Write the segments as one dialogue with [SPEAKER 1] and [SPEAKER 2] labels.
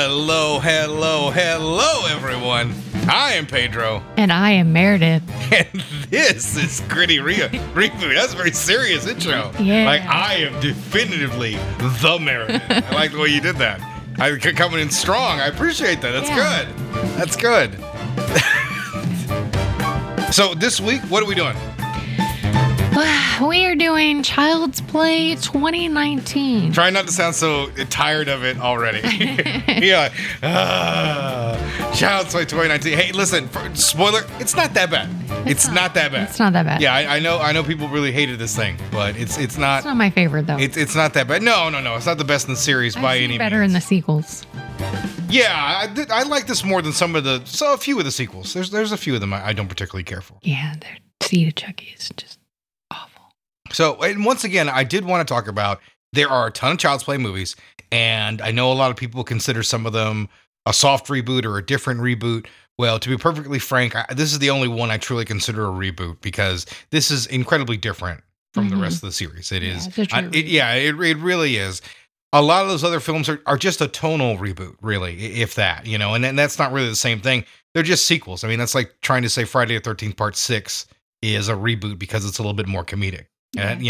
[SPEAKER 1] Hello, everyone. I am Pedro.
[SPEAKER 2] And I am Meredith.
[SPEAKER 1] And this is Gritty Reboot. That's a very serious intro.
[SPEAKER 2] Yeah.
[SPEAKER 1] Like, I am definitively the Meredith. I like the way you did that. I coming in strong. I appreciate that. That's good. So this week, what are we doing?
[SPEAKER 2] We are doing Child's Play 2019.
[SPEAKER 1] Try not to sound so tired of it already. Yeah. Child's Play 2019. Hey, listen, spoiler, it's not that bad. It's not that bad.
[SPEAKER 2] It's not that bad.
[SPEAKER 1] Yeah, I know people really hated this thing, but it's not.
[SPEAKER 2] It's not my favorite, though.
[SPEAKER 1] It's not that bad. No. It's not the best in the series by any means.
[SPEAKER 2] Better in the sequels.
[SPEAKER 1] Yeah, I like this more than a few of the sequels. There's a few of them I don't particularly care for.
[SPEAKER 2] Yeah, their Seed of Chucky is just awful.
[SPEAKER 1] So, and once again, I did want to talk about, there are a ton of Child's Play movies, and I know a lot of people consider some of them a soft reboot or a different reboot. Well, to be perfectly frank, this is the only one I truly consider a reboot, because this is incredibly different from the rest of the series. It is. It really is. A lot of those other films are just a tonal reboot, really, if that, and that's not really the same thing. They're just sequels. I mean, that's like trying to say Friday the 13th Part 6 is a reboot because it's a little bit more comedic. And,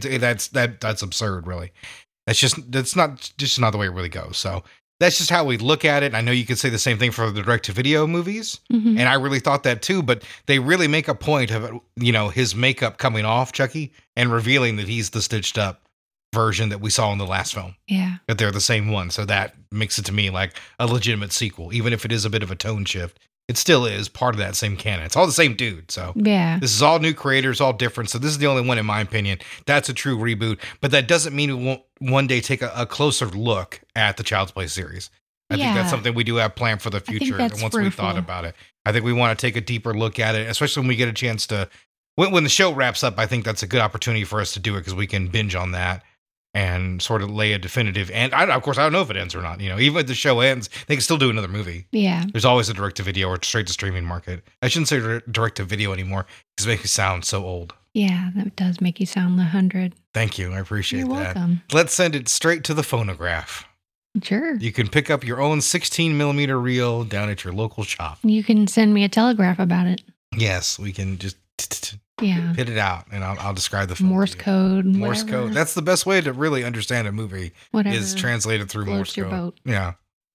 [SPEAKER 1] that's absurd, really. That's not the way it really goes. So that's just how we look at it. I know you could say the same thing for the direct-to-video movies, and I really thought that too, but they really make a point of, his makeup coming off Chucky and revealing that he's the stitched up version that we saw in the last film.
[SPEAKER 2] Yeah.
[SPEAKER 1] That they're the same one. So that makes it to me like a legitimate sequel, even if it is a bit of a tone shift. It still is part of that same canon. It's all the same dude. So
[SPEAKER 2] yeah, this
[SPEAKER 1] is all new creators, all different. So this is the only one, in my opinion, that's a true reboot. But that doesn't mean we won't one day take a closer look at the Child's Play series. I think that's something we do have planned for the future. And once we thought about it, I think we want to take a deeper look at it, especially when we get a chance to, when the show wraps up. I think that's a good opportunity for us to do it, because we can binge on that and sort of lay a definitive, and of course, I don't know if it ends or not. Even if the show ends, they can still do another movie.
[SPEAKER 2] Yeah.
[SPEAKER 1] There's always a direct-to-video or straight-to-streaming market. I shouldn't say direct-to-video anymore, because it makes me sound so old.
[SPEAKER 2] Yeah, that does make you sound 100.
[SPEAKER 1] Thank you. I appreciate that.
[SPEAKER 2] You're welcome.
[SPEAKER 1] Let's send it straight to the phonograph.
[SPEAKER 2] Sure.
[SPEAKER 1] You can pick up your own 16mm reel down at your local shop.
[SPEAKER 2] You can send me a telegraph about it.
[SPEAKER 1] Yes, we can just...
[SPEAKER 2] Yeah.
[SPEAKER 1] Hit it out, and I'll describe the film.
[SPEAKER 2] Morse code.
[SPEAKER 1] Morse code. That's the best way to really understand a movie. Is translated through Morse code.
[SPEAKER 2] Boat.
[SPEAKER 1] Yeah.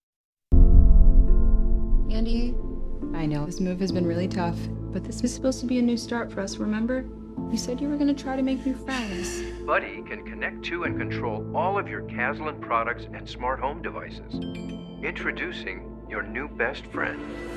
[SPEAKER 3] Andy, I know this move has been really tough, but this is supposed to be a new start for us, remember? You said you were going to try to make new friends.
[SPEAKER 4] Buddy can connect to and control all of your Caslin products and smart home devices. Introducing your new best friend.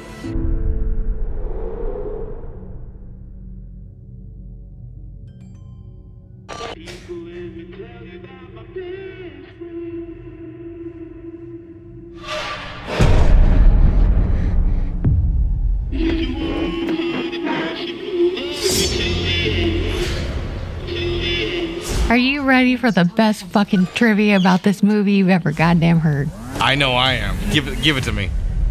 [SPEAKER 2] Are you ready for the best fucking trivia about this movie you've ever goddamn heard?
[SPEAKER 1] I know I am. Give it to me.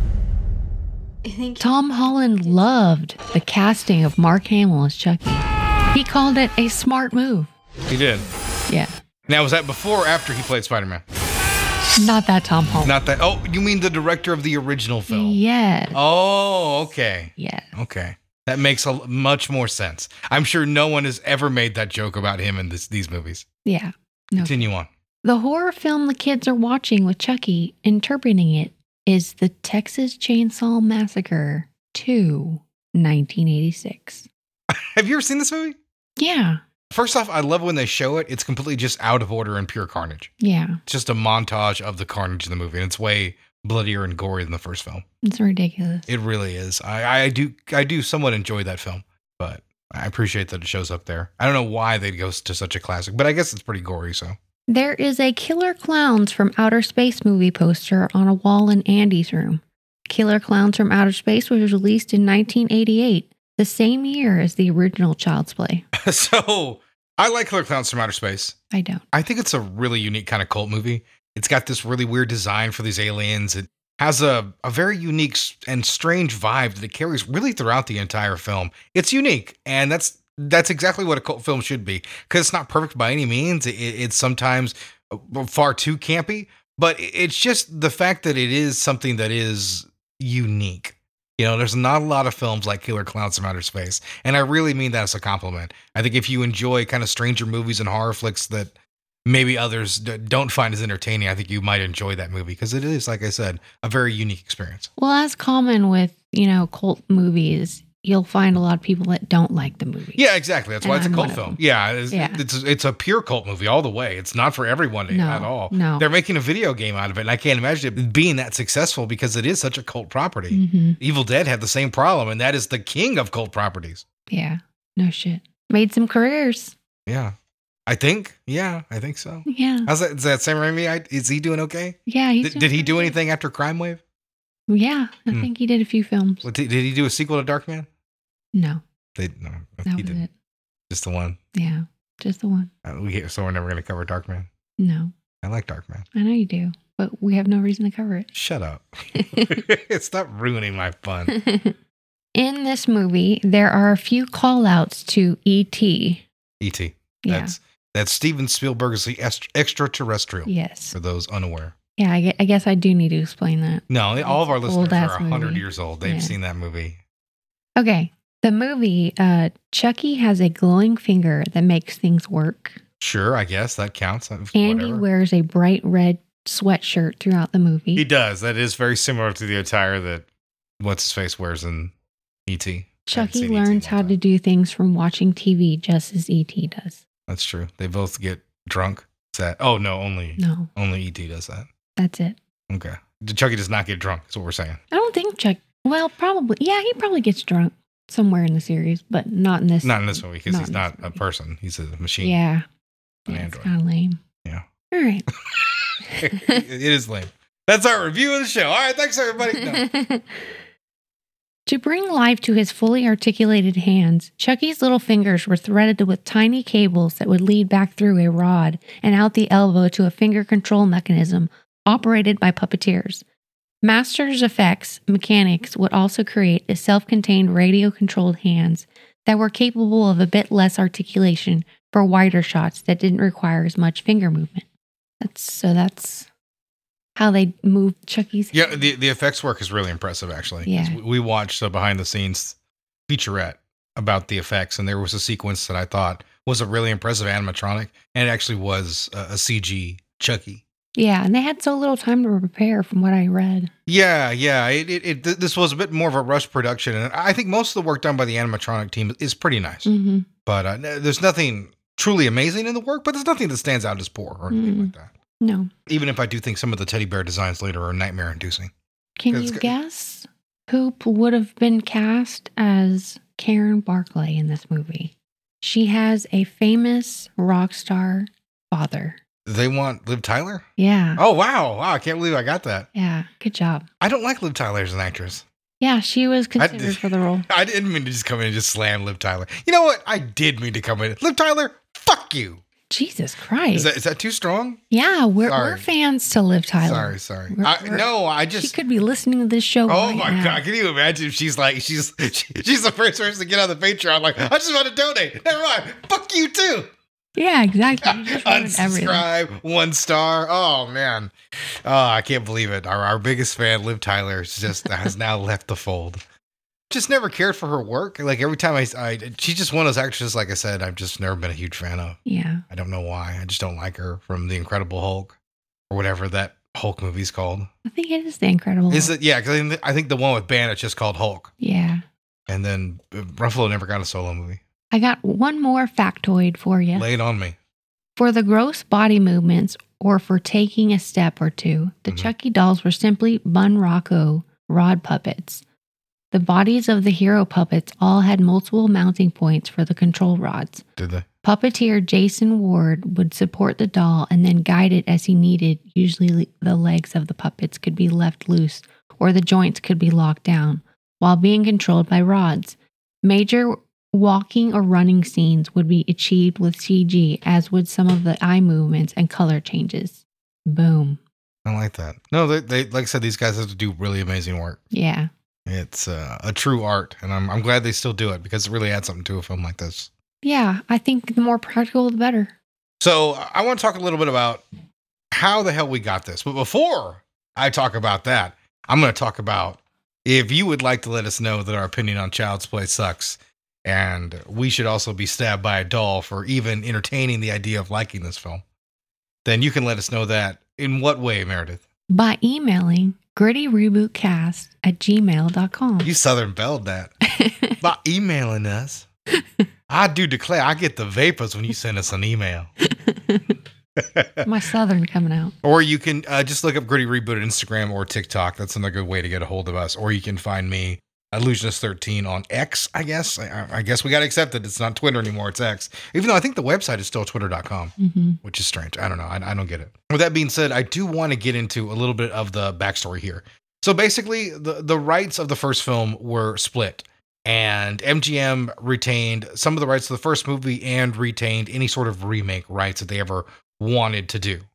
[SPEAKER 2] Tom Holland loved the casting of Mark Hamill as Chucky. He called it a smart move.
[SPEAKER 1] He did.
[SPEAKER 2] Yeah.
[SPEAKER 1] Now, was that before or after he played Spider-Man?
[SPEAKER 2] Not that Tom Holland.
[SPEAKER 1] Not that. Oh, you mean the director of the original film?
[SPEAKER 2] Yes.
[SPEAKER 1] Oh, okay.
[SPEAKER 2] Yes.
[SPEAKER 1] Okay. That makes much more sense. I'm sure no one has ever made that joke about him in these movies.
[SPEAKER 2] Yeah. No.
[SPEAKER 1] Continue on.
[SPEAKER 2] The horror film the kids are watching with Chucky, interpreting it, is the Texas Chainsaw Massacre 2, 1986.
[SPEAKER 1] Have you ever seen this movie?
[SPEAKER 2] Yeah.
[SPEAKER 1] First off, I love when they show it. It's completely just out of order and pure carnage.
[SPEAKER 2] Yeah.
[SPEAKER 1] It's just a montage of the carnage in the movie, and it's way bloodier and gory than the first film.
[SPEAKER 2] It's ridiculous.
[SPEAKER 1] It really is. I do somewhat enjoy that film, but I appreciate that it shows up there. I don't know why they'd go to such a classic, but I guess it's pretty gory, so.
[SPEAKER 2] There is a Killer Clowns from Outer Space movie poster on a wall in Andy's room. Killer Clowns from Outer Space was released in 1988, the same year as the original Child's Play.
[SPEAKER 1] So, I like Killer Clowns from Outer Space.
[SPEAKER 2] I don't.
[SPEAKER 1] I think it's a really unique kind of cult movie. It's got this really weird design for these aliens. It has a very unique and strange vibe that it carries really throughout the entire film. It's unique, and that's exactly what a cult film should be, because it's not perfect by any means. It's sometimes far too campy, But it's just the fact that it is something that is unique. You know, there's not a lot of films like Killer Clowns from Outer Space. And I really mean that as a compliment. I think if you enjoy kind of stranger movies and horror flicks that maybe others don't find as entertaining, I think you might enjoy that movie because it is, like I said, a very unique experience.
[SPEAKER 2] Well, as common with, cult movies, you'll find a lot of people that don't like the movie.
[SPEAKER 1] Yeah, exactly. That's why it's a
[SPEAKER 2] And
[SPEAKER 1] cult
[SPEAKER 2] I'm one of
[SPEAKER 1] film.
[SPEAKER 2] them.
[SPEAKER 1] Yeah,
[SPEAKER 2] Yeah.
[SPEAKER 1] It's a pure cult movie all the way. It's not for everyone at all.
[SPEAKER 2] No.
[SPEAKER 1] They're making a video game out of it, and I can't imagine it being that successful because it is such a cult property.
[SPEAKER 2] Mm-hmm.
[SPEAKER 1] Evil Dead had the same problem, and that is the king of cult properties.
[SPEAKER 2] Yeah. No shit. Made some careers.
[SPEAKER 1] Yeah. I think. Yeah, I think so.
[SPEAKER 2] Yeah.
[SPEAKER 1] How's that? Is that Sam Raimi? Is he doing okay?
[SPEAKER 2] Yeah.
[SPEAKER 1] Did he do anything after Crime Wave?
[SPEAKER 2] Yeah. I think he did a few films.
[SPEAKER 1] Did he do a sequel to Darkman?
[SPEAKER 2] No.
[SPEAKER 1] No,
[SPEAKER 2] That
[SPEAKER 1] he
[SPEAKER 2] was
[SPEAKER 1] didn't.
[SPEAKER 2] it.
[SPEAKER 1] Just the one.
[SPEAKER 2] Yeah. Just the one.
[SPEAKER 1] So we're never going to cover Darkman.
[SPEAKER 2] No.
[SPEAKER 1] I like Darkman.
[SPEAKER 2] I know you do, but we have no reason to cover it.
[SPEAKER 1] Shut up. Stop ruining my fun.
[SPEAKER 2] In this movie, there are a few call outs to E.T.
[SPEAKER 1] E.T.
[SPEAKER 2] Yeah.
[SPEAKER 1] That's Steven Spielberg's The Extraterrestrial.
[SPEAKER 2] Yes.
[SPEAKER 1] For those unaware.
[SPEAKER 2] Yeah, I guess I do need to explain that.
[SPEAKER 1] No, all of our
[SPEAKER 2] It's
[SPEAKER 1] listeners
[SPEAKER 2] old-ass
[SPEAKER 1] are 100
[SPEAKER 2] movie.
[SPEAKER 1] years old. They've
[SPEAKER 2] Yeah.
[SPEAKER 1] seen that movie.
[SPEAKER 2] Okay. The movie, Chucky has a glowing finger that makes things work.
[SPEAKER 1] Sure, I guess that counts.
[SPEAKER 2] Andy
[SPEAKER 1] Whatever.
[SPEAKER 2] wears a bright red sweatshirt throughout the movie.
[SPEAKER 1] He does. That is very similar to the attire that What's-His-Face wears in E.T.
[SPEAKER 2] Chucky learns how to do things from watching TV just as E.T. does.
[SPEAKER 1] That's true. They both get drunk. Is that? Oh, no, only E.T. does that.
[SPEAKER 2] That's it.
[SPEAKER 1] Okay. Chucky does not get drunk, is what we're saying.
[SPEAKER 2] I don't think well, probably. Yeah, he probably gets drunk somewhere in the series, but not in this.
[SPEAKER 1] Not in this movie, because he's
[SPEAKER 2] in
[SPEAKER 1] not
[SPEAKER 2] this
[SPEAKER 1] a
[SPEAKER 2] movie.
[SPEAKER 1] person. He's a machine.
[SPEAKER 2] Yeah.
[SPEAKER 1] An
[SPEAKER 2] It's
[SPEAKER 1] android.
[SPEAKER 2] kind of lame.
[SPEAKER 1] Yeah.
[SPEAKER 2] All right.
[SPEAKER 1] It is lame. That's our review of the show. All right, thanks, everybody. No.
[SPEAKER 2] To bring life to his fully articulated hands, Chucky's little fingers were threaded with tiny cables that would lead back through a rod and out the elbow to a finger control mechanism operated by puppeteers. Masters Effects mechanics would also create a self-contained radio-controlled hands that were capable of a bit less articulation for wider shots that didn't require as much finger movement. That's how they move Chucky's
[SPEAKER 1] Yeah,
[SPEAKER 2] hands.
[SPEAKER 1] the effects work is really impressive, actually.
[SPEAKER 2] Yeah.
[SPEAKER 1] We watched a behind-the-scenes featurette about the effects, and there was a sequence that I thought was a really impressive animatronic, and it actually was a CG Chucky.
[SPEAKER 2] Yeah, and they had so little time to prepare from what I read.
[SPEAKER 1] Yeah. This was a bit more of a rush production, and I think most of the work done by the animatronic team is pretty nice.
[SPEAKER 2] Mm-hmm.
[SPEAKER 1] But there's nothing truly amazing in the work, but there's nothing that stands out as poor or anything like that.
[SPEAKER 2] No.
[SPEAKER 1] Even if I do think some of the teddy bear designs later are nightmare-inducing.
[SPEAKER 2] Can
[SPEAKER 1] It's
[SPEAKER 2] you
[SPEAKER 1] good.
[SPEAKER 2] guess who would have been cast as Karen Barclay in this movie? She has a famous rock star father.
[SPEAKER 1] They want Liv Tyler?
[SPEAKER 2] Yeah.
[SPEAKER 1] Oh, wow. I can't believe I got that.
[SPEAKER 2] Yeah. Good job.
[SPEAKER 1] I don't like Liv Tyler as an actress.
[SPEAKER 2] Yeah, she was considered for the role.
[SPEAKER 1] I didn't mean to just come in and just slam Liv Tyler. You know what? I did mean to come in. Liv Tyler, fuck you.
[SPEAKER 2] Jesus Christ.
[SPEAKER 1] Is that too strong?
[SPEAKER 2] Yeah, we're
[SPEAKER 1] Sorry.
[SPEAKER 2] fans to Liv Tyler.
[SPEAKER 1] Sorry.
[SPEAKER 2] We're-
[SPEAKER 1] No, I
[SPEAKER 2] She
[SPEAKER 1] just.
[SPEAKER 2] could be listening to this show.
[SPEAKER 1] Oh
[SPEAKER 2] right
[SPEAKER 1] my
[SPEAKER 2] now.
[SPEAKER 1] God. Can you imagine if she's like, she's the first person to get on the Patreon, like, I just want to donate. Never mind. Fuck you too.
[SPEAKER 2] Yeah, exactly. You just ruined everything.
[SPEAKER 1] Unsubscribe, 1 star. Oh man. Oh, I can't believe it. Our biggest fan, Liv Tyler, has now left the fold. Just never cared for her work. Like every time she's just one of those actresses, like I said, I've just never been a huge fan of.
[SPEAKER 2] Yeah.
[SPEAKER 1] I don't know why. I just don't like her from The Incredible Hulk or whatever that Hulk movie's called.
[SPEAKER 2] I think it is The Incredible.
[SPEAKER 1] Is it? Yeah, because I think the one with Bannett's just called Hulk.
[SPEAKER 2] Yeah.
[SPEAKER 1] And then Ruffalo never got a solo movie.
[SPEAKER 2] I got one more factoid for you.
[SPEAKER 1] Lay it on me.
[SPEAKER 2] For the gross body movements or for taking a step or two, the
[SPEAKER 1] Mhm.
[SPEAKER 2] Chucky dolls were simply Bun Rocco rod puppets. The bodies of the hero puppets all had multiple mounting points for the control rods.
[SPEAKER 1] Did they?
[SPEAKER 2] Puppeteer Jason Ward would support the doll and then guide it as he needed. Usually the legs of the puppets could be left loose or the joints could be locked down while being controlled by rods. Major walking or running scenes would be achieved with CG, as would some of the eye movements and color changes. Boom.
[SPEAKER 1] I like that. No, they like I said, these guys have to do really amazing work.
[SPEAKER 2] Yeah.
[SPEAKER 1] It's a true art, and I'm glad they still do it because it really adds something to a film like this.
[SPEAKER 2] Yeah, I think the more practical, the better.
[SPEAKER 1] So I want to talk a little bit about how the hell we got this. But before I talk about that, I'm going to talk about if you would like to let us know that our opinion on Child's Play sucks, and we should also be stabbed by a doll for even entertaining the idea of liking this film, then you can let us know that. In what way, Meredith?
[SPEAKER 2] By emailing grittyrebootcast@gmail.com.
[SPEAKER 1] You Southern belled that. By emailing us. I do declare I get the vapors when you send us an email.
[SPEAKER 2] My Southern coming out.
[SPEAKER 1] Or you can just look up Gritty Reboot at Instagram or TikTok. That's another good way to get a hold of us. Or you can find me, Illusionist13 on X, I guess. I guess we got to accept it. It's not Twitter anymore. It's X. Even though I think the website is still twitter.com, which is strange. I don't know. I don't get it. With that being said, I do want to get into a little bit of the backstory here. So basically, the rights of the first film were split. And MGM retained some of the rights to the first movie and retained any sort of remake rights that they ever wanted to do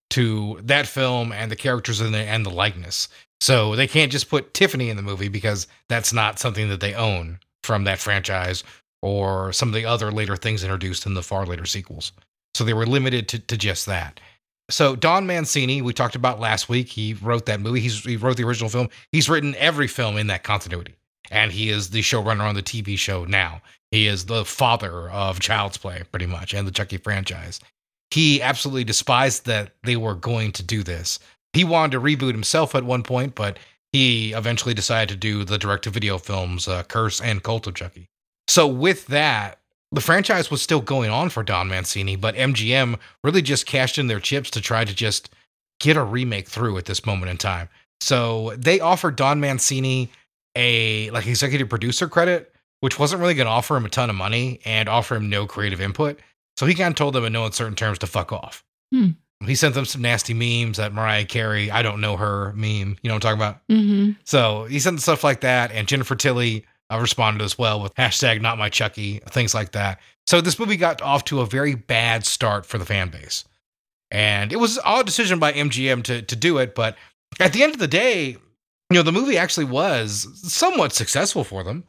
[SPEAKER 1] to that film and the characters in it and the likeness. So they can't just put Tiffany in the movie because that's not something that they own from that franchise or some of the other later things introduced in the far later sequels. So they were limited to just that. So Don Mancini, we talked about last week, he wrote that movie. He wrote the original film. He's written every film in that continuity. And he is the showrunner on the TV show now. He is the father of Child's Play, pretty much, and the Chucky franchise. He absolutely despised that they were going to do this. He wanted to reboot himself at one point, but he eventually decided to do the direct-to-video films Curse and Cult of Chucky. So with that, the franchise was still going on for Don Mancini, but MGM really just cashed in their chips to try to just get a remake through at this moment in time. So they offered Don Mancini a executive producer credit, which wasn't really going to offer him a ton of money and offer him no creative input. So he kind of told them in no uncertain terms to fuck off. He sent them some nasty memes, that Mariah Carey, I don't know her meme. You know what I'm talking about?
[SPEAKER 2] Mm-hmm.
[SPEAKER 1] So he sent stuff like that. And Jennifer Tilly responded as well with #NotMyChucky, things like that. So this movie got off to a very bad start for the fan base. And it was an odd decision by MGM to do it. But at the end of the day, the movie actually was somewhat successful for them.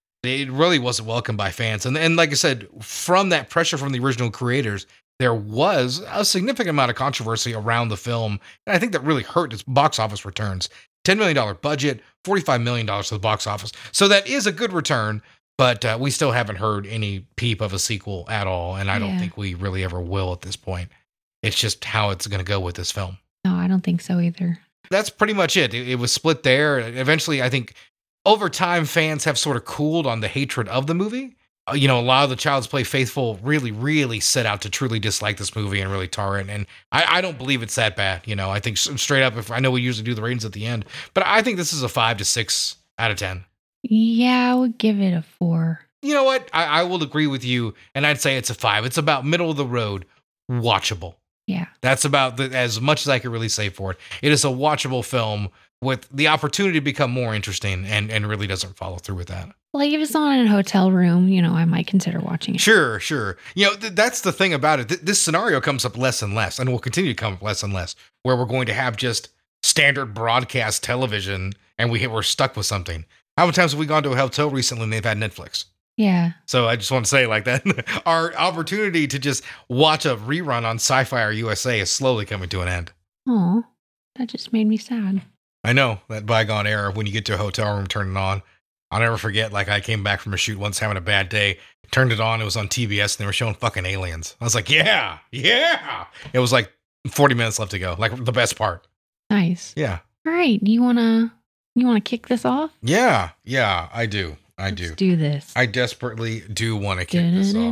[SPEAKER 1] It really wasn't welcomed by fans. And like I said, from that pressure from the original creators, there was a significant amount of controversy around the film. And I think that really hurt its box office returns. $10 million budget, $45 million to the box office. So that is a good return, but we still haven't heard any peep of a sequel at all. And I don't think we really ever will at this point. It's just how it's going to go with this film.
[SPEAKER 2] No, I don't think so either.
[SPEAKER 1] That's pretty much it. It was split there. Eventually, I think over time, fans have sort of cooled on the hatred of the movie. A lot of the Child's Play faithful really, really set out to truly dislike this movie and really tar it. And I don't believe it's that bad. I think straight up, I know we usually do the ratings at the end, but I think this is a 5 to 6 out of 10.
[SPEAKER 2] Yeah, I would give it a 4.
[SPEAKER 1] You know what? I will agree with you. And I'd say it's a 5. It's about middle of the road, watchable.
[SPEAKER 2] Yeah.
[SPEAKER 1] That's about as much as I could really say for it. It is a watchable film with the opportunity to become more interesting and really doesn't follow through with that.
[SPEAKER 2] Like if it's on in a hotel room, I might consider watching it.
[SPEAKER 1] Sure. That's the thing about it. This scenario comes up less and less and will continue to come up less and less, where we're going to have just standard broadcast television and we're stuck with something. How many times have we gone to a hotel recently and they've had Netflix?
[SPEAKER 2] Yeah.
[SPEAKER 1] So I just want to say like that, our opportunity to just watch a rerun on Sci-Fi or USA is slowly coming to an end.
[SPEAKER 2] Oh, that just made me sad.
[SPEAKER 1] I know, that bygone era when you get to a hotel room, turn it on. I'll never forget, I came back from a shoot once having a bad day, turned it on, it was on TBS and they were showing fucking Aliens. I was like, yeah. It was 40 minutes left to go, the best part.
[SPEAKER 2] Nice.
[SPEAKER 1] Yeah.
[SPEAKER 2] All right. You wanna kick this off?
[SPEAKER 1] Yeah, I do.
[SPEAKER 2] Let's do this.
[SPEAKER 1] I desperately do want to kick this off.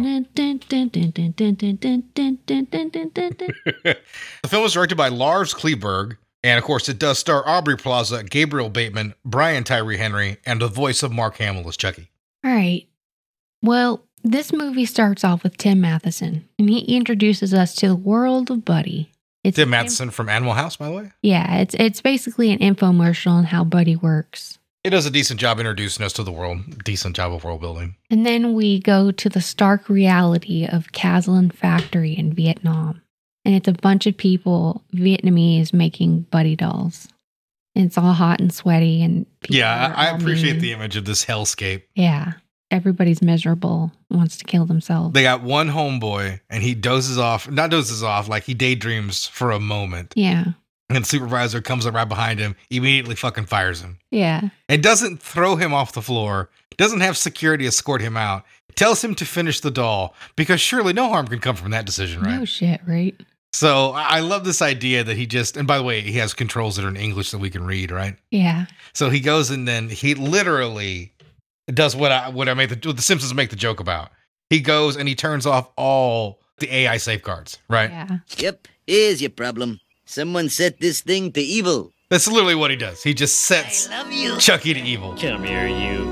[SPEAKER 1] The film was directed by Lars Kleberg, and of course it does star Aubrey Plaza, Gabriel Bateman, Brian Tyree Henry, and the voice of Mark Hamill as Chucky.
[SPEAKER 2] All right. Well, this movie starts off with Tim Matheson, and he introduces us to the world of Buddy. It's
[SPEAKER 1] Tim Matheson from Animal House, by the way?
[SPEAKER 2] Yeah, it's basically an infomercial on how Buddy works.
[SPEAKER 1] It does a decent job introducing us to the world. Decent job of world building.
[SPEAKER 2] And then we go to the stark reality of Caslin Factory in Vietnam. And it's a bunch of people, Vietnamese, making Buddy dolls. And it's all hot and sweaty. And
[SPEAKER 1] I appreciate the image of this hellscape.
[SPEAKER 2] Yeah. everybody's miserable, wants to kill themselves.
[SPEAKER 1] They got one homeboy, and he not dozes off, like he daydreams for a moment.
[SPEAKER 2] Yeah.
[SPEAKER 1] And the supervisor comes up right behind him, immediately fucking fires him.
[SPEAKER 2] Yeah.
[SPEAKER 1] It doesn't throw him off the floor, doesn't have security escort him out, tells him to finish the doll, because surely no harm can come from that decision, right?
[SPEAKER 2] No shit, right?
[SPEAKER 1] So I love this idea that and by the way, he has controls that are in English that we can read, right?
[SPEAKER 2] Yeah.
[SPEAKER 1] So he goes and then he literally does what the Simpsons make the joke about. He goes and he turns off all the AI safeguards, right?
[SPEAKER 2] Yeah.
[SPEAKER 5] Yep, here's your problem. Someone set this thing to evil.
[SPEAKER 1] That's literally what he does. He just sets
[SPEAKER 5] I love you.
[SPEAKER 1] Chucky to evil.
[SPEAKER 5] Come here, you.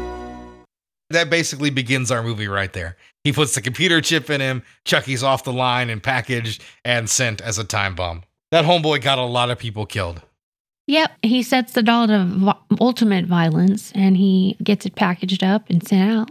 [SPEAKER 1] That basically begins our movie right there. He puts the computer chip in him. Chucky's off the line and packaged and sent as a time bomb. That homeboy got a lot of people killed.
[SPEAKER 2] Yep. He sets the doll to ultimate violence and he gets it packaged up and sent out.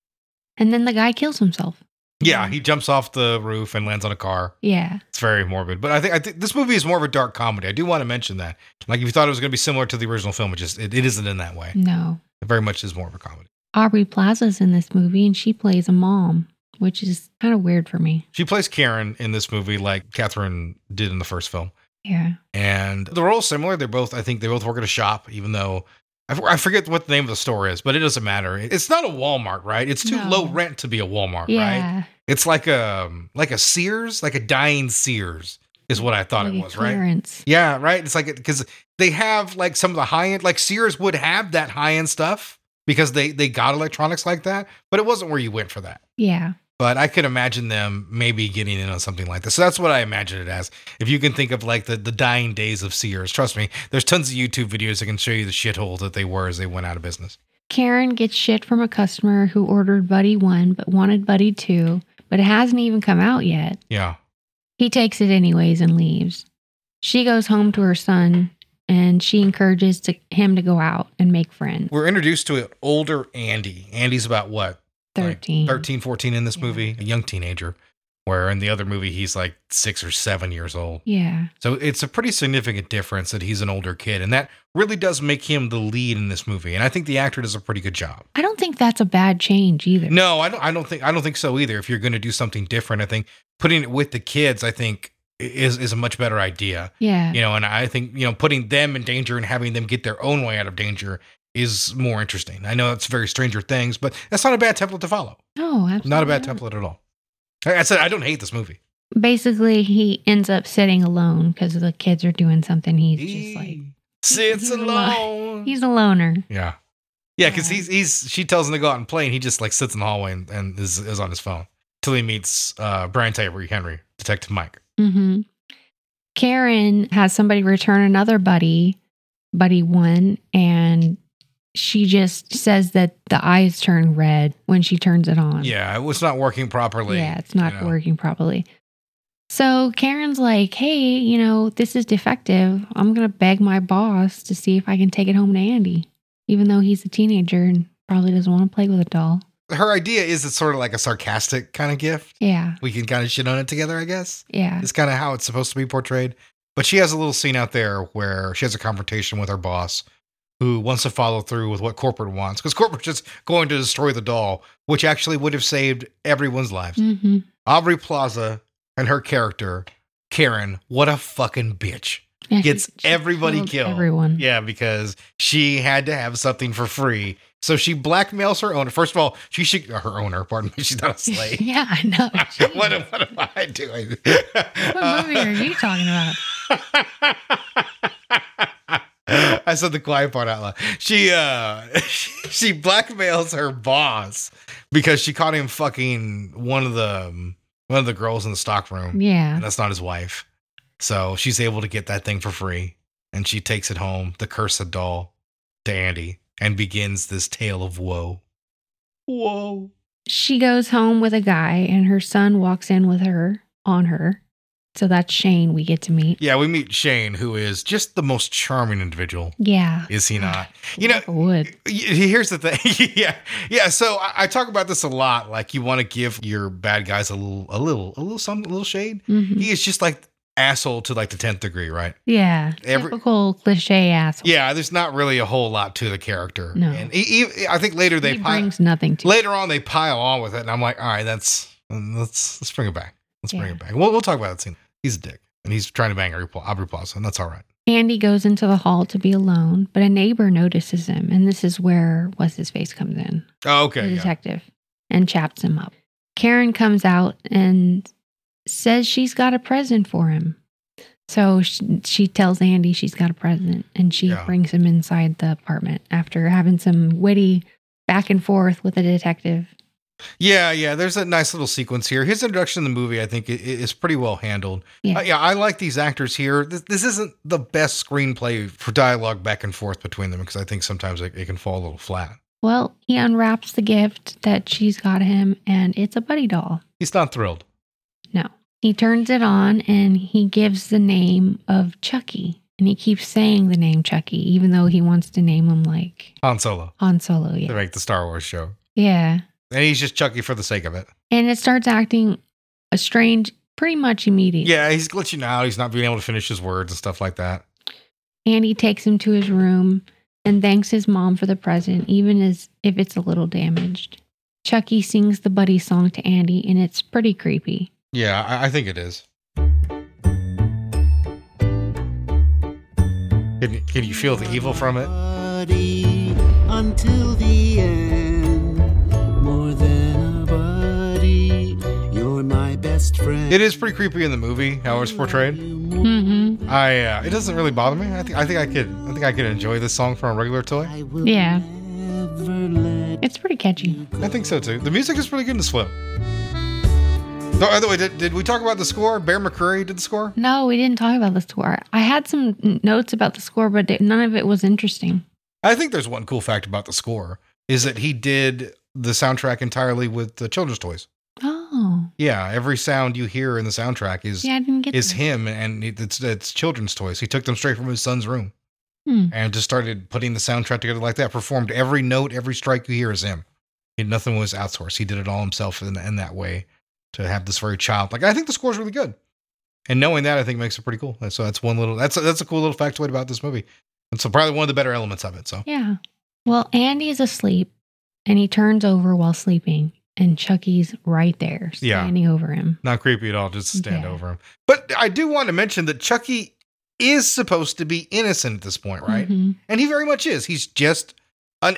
[SPEAKER 2] And then the guy kills himself.
[SPEAKER 1] Yeah, he jumps off the roof and lands on a car.
[SPEAKER 2] Yeah.
[SPEAKER 1] It's very morbid. But I think this movie is more of a dark comedy. I do want to mention that. Like, if you thought it was going to be similar to the original film, it isn't in that way.
[SPEAKER 2] No.
[SPEAKER 1] It very much is more of a comedy.
[SPEAKER 2] Aubrey Plaza's in this movie and she plays a mom, which is kind of weird for me.
[SPEAKER 1] She plays Karen in this movie like Catherine did in the first film.
[SPEAKER 2] Yeah.
[SPEAKER 1] And the role's similar. I think they both work at a shop, even though I forget what the name of the store is, but it doesn't matter. It's not a Walmart, right? It's too low rent to be a Walmart,
[SPEAKER 2] Yeah.
[SPEAKER 1] right? It's like a Sears, like a dying Sears is what I thought
[SPEAKER 2] Like
[SPEAKER 1] it
[SPEAKER 2] a
[SPEAKER 1] was, right?
[SPEAKER 2] clearance.
[SPEAKER 1] Yeah, right. It's like, because they have like some of the high end, like Sears would have that high end stuff because they got electronics like that, but it wasn't where you went for that.
[SPEAKER 2] Yeah.
[SPEAKER 1] But I could imagine them maybe getting in on something like this. So that's what I imagine it as. If you can think of like the dying days of Sears, trust me, there's tons of YouTube videos that can show you the shithole that they were as they went out of business.
[SPEAKER 2] Karen gets shit from a customer who ordered Buddy 1 but wanted Buddy 2, but it hasn't even come out yet.
[SPEAKER 1] Yeah.
[SPEAKER 2] He takes it anyways and leaves. She goes home to her son and she encourages him to go out and make friends.
[SPEAKER 1] We're introduced to an older Andy. Andy's about what?
[SPEAKER 2] 13.
[SPEAKER 1] Like 13, 14 in this
[SPEAKER 2] Yeah.
[SPEAKER 1] movie, a young teenager, where in the other movie, he's like 6 or 7 years old.
[SPEAKER 2] Yeah.
[SPEAKER 1] So it's a pretty significant difference that he's an older kid. And that really does make him the lead in this movie. And I think the actor does a pretty good job.
[SPEAKER 2] I don't think that's a bad change either.
[SPEAKER 1] No, I don't think so either. If you're going to do something different, I think putting it with the kids, I think is a much better idea.
[SPEAKER 2] Yeah.
[SPEAKER 1] And I think, putting them in danger and having them get their own way out of danger is more interesting. I know it's very Stranger Things, but that's not a bad template to follow.
[SPEAKER 2] No, absolutely
[SPEAKER 1] Not a bad template at all. Like I said, I don't hate this movie.
[SPEAKER 2] Basically, he ends up sitting alone because the kids are doing something. He's just like,
[SPEAKER 1] Sits
[SPEAKER 2] he's
[SPEAKER 1] alone.
[SPEAKER 2] he's a loner.
[SPEAKER 1] Yeah. Yeah, because she tells him to go out and play, and he just like sits in the hallway and is on his phone till he meets Brian Tyree Henry, Detective Mike.
[SPEAKER 2] Mm-hmm. Karen has somebody return another Buddy 1, and she just says that the eyes turn red when she turns it on.
[SPEAKER 1] Yeah, it was not working properly.
[SPEAKER 2] Yeah, it's not working properly. So Karen's like, hey, this is defective. I'm going to beg my boss to see if I can take it home to Andy, even though he's a teenager and probably doesn't want to play with a doll.
[SPEAKER 1] Her idea is it's sort of like a sarcastic kind of gift.
[SPEAKER 2] Yeah.
[SPEAKER 1] We can kind of shit on it together, I guess.
[SPEAKER 2] Yeah.
[SPEAKER 1] It's kind of how it's supposed to be portrayed. But she has a little scene out there where she has a confrontation with her boss who wants to follow through with what corporate wants. Because corporate's just going to destroy the doll, which actually would have saved everyone's lives.
[SPEAKER 2] Mm-hmm.
[SPEAKER 1] Aubrey Plaza and her character, Karen, what a fucking bitch.
[SPEAKER 2] Yeah,
[SPEAKER 1] Gets
[SPEAKER 2] she
[SPEAKER 1] everybody killed.
[SPEAKER 2] Everyone.
[SPEAKER 1] Yeah, because she had to have something for free. So she blackmails her owner. First of all, her owner, pardon me, she's not a slave.
[SPEAKER 2] Yeah, I know.
[SPEAKER 1] what am I doing?
[SPEAKER 2] What movie are you talking about?
[SPEAKER 1] I said the quiet part out loud. She blackmails her boss because she caught him fucking one of the girls in the stock room.
[SPEAKER 2] Yeah.
[SPEAKER 1] And that's not his wife. So she's able to get that thing for free. And she takes it home, the cursed doll, to Andy, and begins this tale of woe. Whoa.
[SPEAKER 2] She goes home with a guy, and her son walks in with her, on her. So that's Shane we get to meet.
[SPEAKER 1] Yeah, we meet Shane, who is just the most charming individual.
[SPEAKER 2] Yeah.
[SPEAKER 1] Is he not?
[SPEAKER 2] Wood.
[SPEAKER 1] Here's the thing. Yeah. So I talk about this a lot. Like, you want to give your bad guys a little something, a little shade.
[SPEAKER 2] Mm-hmm.
[SPEAKER 1] He is just like asshole to like the 10th degree, right?
[SPEAKER 2] Yeah. Typical cliche asshole.
[SPEAKER 1] Yeah, there's not really a whole lot to the character.
[SPEAKER 2] No.
[SPEAKER 1] And I think later
[SPEAKER 2] He brings nothing to
[SPEAKER 1] later on they pile on with it, and I'm like, all right, let's bring it back. Let's bring it back. We'll talk about that scene. He's a dick, and he's trying to bang Aubrey Plaza, and that's all right.
[SPEAKER 2] Andy goes into the hall to be alone, but a neighbor notices him, and this is where What's-His-Face comes in.
[SPEAKER 1] Oh, okay.
[SPEAKER 2] The detective, and chaps him up. Karen comes out and says she's got a present for him. So she tells Andy she's got a present, and she brings him inside the apartment after having some witty back and forth with the detective.
[SPEAKER 1] Yeah. There's a nice little sequence here. His introduction in the movie, I think, is pretty well handled. Yeah, I like these actors here. This isn't the best screenplay for dialogue back and forth between them, because I think sometimes it can fall a little flat.
[SPEAKER 2] Well, he unwraps the gift that she's got him, and it's a buddy doll.
[SPEAKER 1] He's not thrilled.
[SPEAKER 2] No. He turns it on, and he gives the name of Chucky. And he keeps saying the name Chucky, even though he wants to name him like...
[SPEAKER 1] Han Solo.
[SPEAKER 2] Yeah.
[SPEAKER 1] To make the Star Wars show.
[SPEAKER 2] Yeah.
[SPEAKER 1] And he's just Chucky for the sake of it.
[SPEAKER 2] And it starts acting strange pretty much immediately.
[SPEAKER 1] Yeah, he's glitching out. He's not being able to finish his words and stuff like that.
[SPEAKER 2] Andy takes him to his room and thanks his mom for the present, even as if it's a little damaged. Chucky sings the buddy song to Andy, and it's pretty creepy.
[SPEAKER 1] Yeah, I think it is. Can you feel the evil from it?
[SPEAKER 6] Until the end, more than a buddy, you're my best friend.
[SPEAKER 1] It is pretty creepy in the movie how it's portrayed.
[SPEAKER 2] Mm-hmm.
[SPEAKER 1] It doesn't really bother me. I think I could enjoy this song from a regular toy.
[SPEAKER 2] Yeah, it's pretty catchy.
[SPEAKER 1] I think so too. The music is pretty good in this flip. By the way, did we talk about the score? Bear McCreary did the score?
[SPEAKER 2] No, we didn't talk about the score. I had some notes about the score, but none of it was interesting.
[SPEAKER 1] I think there's one cool fact about the score is that he did the soundtrack entirely with the children's toys.
[SPEAKER 2] Oh.
[SPEAKER 1] Yeah, every sound you hear in the soundtrack is
[SPEAKER 2] that.
[SPEAKER 1] Him, and it's children's toys. He took them straight from his son's room and just started putting the soundtrack together like that. Performed every note, every strike you hear is him. Nothing was outsourced. He did it all himself in that way to have this very childlike. I think the score's really good, and knowing that, I think makes it pretty cool. So that's a cool little factoid about this movie. And so probably one of the better elements of it. So
[SPEAKER 2] yeah. Well, Andy is asleep, and he turns over while sleeping, and Chucky's right there, standing over him.
[SPEAKER 1] Not creepy at all, just stand over him. But I do want to mention that Chucky is supposed to be innocent at this point, right?
[SPEAKER 2] Mm-hmm.
[SPEAKER 1] And he very much is. He's just a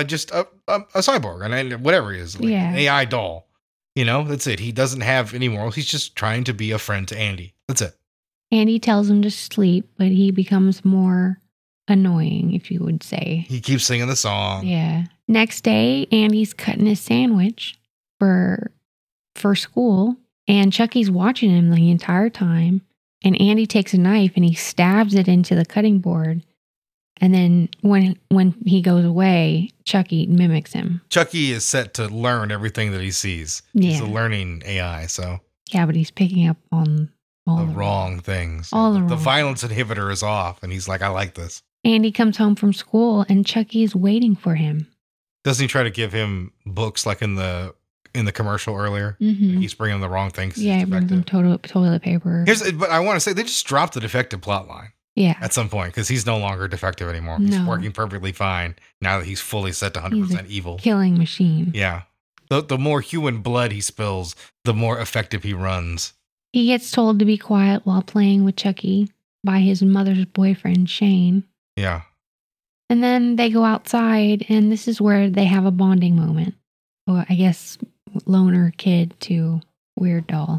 [SPEAKER 1] cyborg, and whatever he is, like an AI doll. That's it. He doesn't have any morals. He's just trying to be a friend to Andy. That's it.
[SPEAKER 2] Andy tells him to sleep, but he becomes more annoying, if you would say.
[SPEAKER 1] He keeps singing the song.
[SPEAKER 2] Yeah. Next day, Andy's cutting his sandwich for school, and Chucky's watching him the entire time. And Andy takes a knife and he stabs it into the cutting board. And then when he goes away, Chucky mimics him.
[SPEAKER 1] Chucky is set to learn everything that he sees.
[SPEAKER 2] Yeah.
[SPEAKER 1] He's a learning AI, so.
[SPEAKER 2] Yeah, but he's picking up on all
[SPEAKER 1] the wrong things.
[SPEAKER 2] The
[SPEAKER 1] violence inhibitor is off, and he's like, I like this.
[SPEAKER 2] Andy comes home from school, and Chucky's waiting for him.
[SPEAKER 1] Doesn't he try to give him books like in the commercial earlier?
[SPEAKER 2] Mm-hmm.
[SPEAKER 1] He's bringing him the wrong things.
[SPEAKER 2] Yeah, he brings him toilet paper.
[SPEAKER 1] But I want to say they just dropped the defective plot line.
[SPEAKER 2] Yeah.
[SPEAKER 1] At some point, because he's no longer defective anymore. He's working perfectly fine now that he's fully set to 100% evil.
[SPEAKER 2] Killing machine.
[SPEAKER 1] Yeah. The more human blood he spills, the more effective he runs.
[SPEAKER 2] He gets told to be quiet while playing with Chucky by his mother's boyfriend, Shane.
[SPEAKER 1] Yeah.
[SPEAKER 2] And then they go outside, and this is where they have a bonding moment. Or I guess loner kid to weird doll.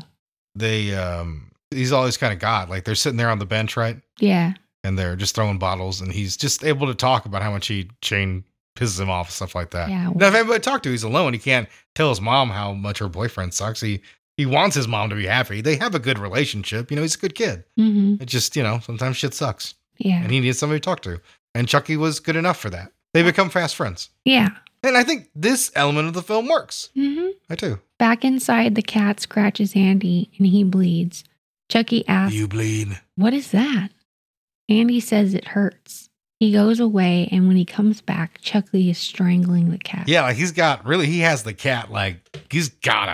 [SPEAKER 1] He's always kind of God. Like they're sitting there on the bench, right?
[SPEAKER 2] Yeah.
[SPEAKER 1] And they're just throwing bottles, and he's just able to talk about how much Shane pisses him off and stuff like that.
[SPEAKER 2] Yeah.
[SPEAKER 1] Now, if anybody to talk to, he's alone. He can't tell his mom how much her boyfriend sucks. He wants his mom to be happy. They have a good relationship. He's a good kid.
[SPEAKER 2] Mm-hmm.
[SPEAKER 1] It just, sometimes shit sucks.
[SPEAKER 2] Yeah.
[SPEAKER 1] And he needs somebody to talk to. And Chucky was good enough for that. They become fast friends.
[SPEAKER 2] Yeah.
[SPEAKER 1] And I think this element of the film works.
[SPEAKER 2] Mm-hmm.
[SPEAKER 1] I do.
[SPEAKER 2] Back inside, the cat scratches Andy, and he bleeds. Chucky asks,
[SPEAKER 1] "You bleed?
[SPEAKER 2] What is that?" Andy says it hurts. He goes away, and when he comes back, Chucky is strangling the cat.
[SPEAKER 1] Yeah, like he has the cat, like he's got him.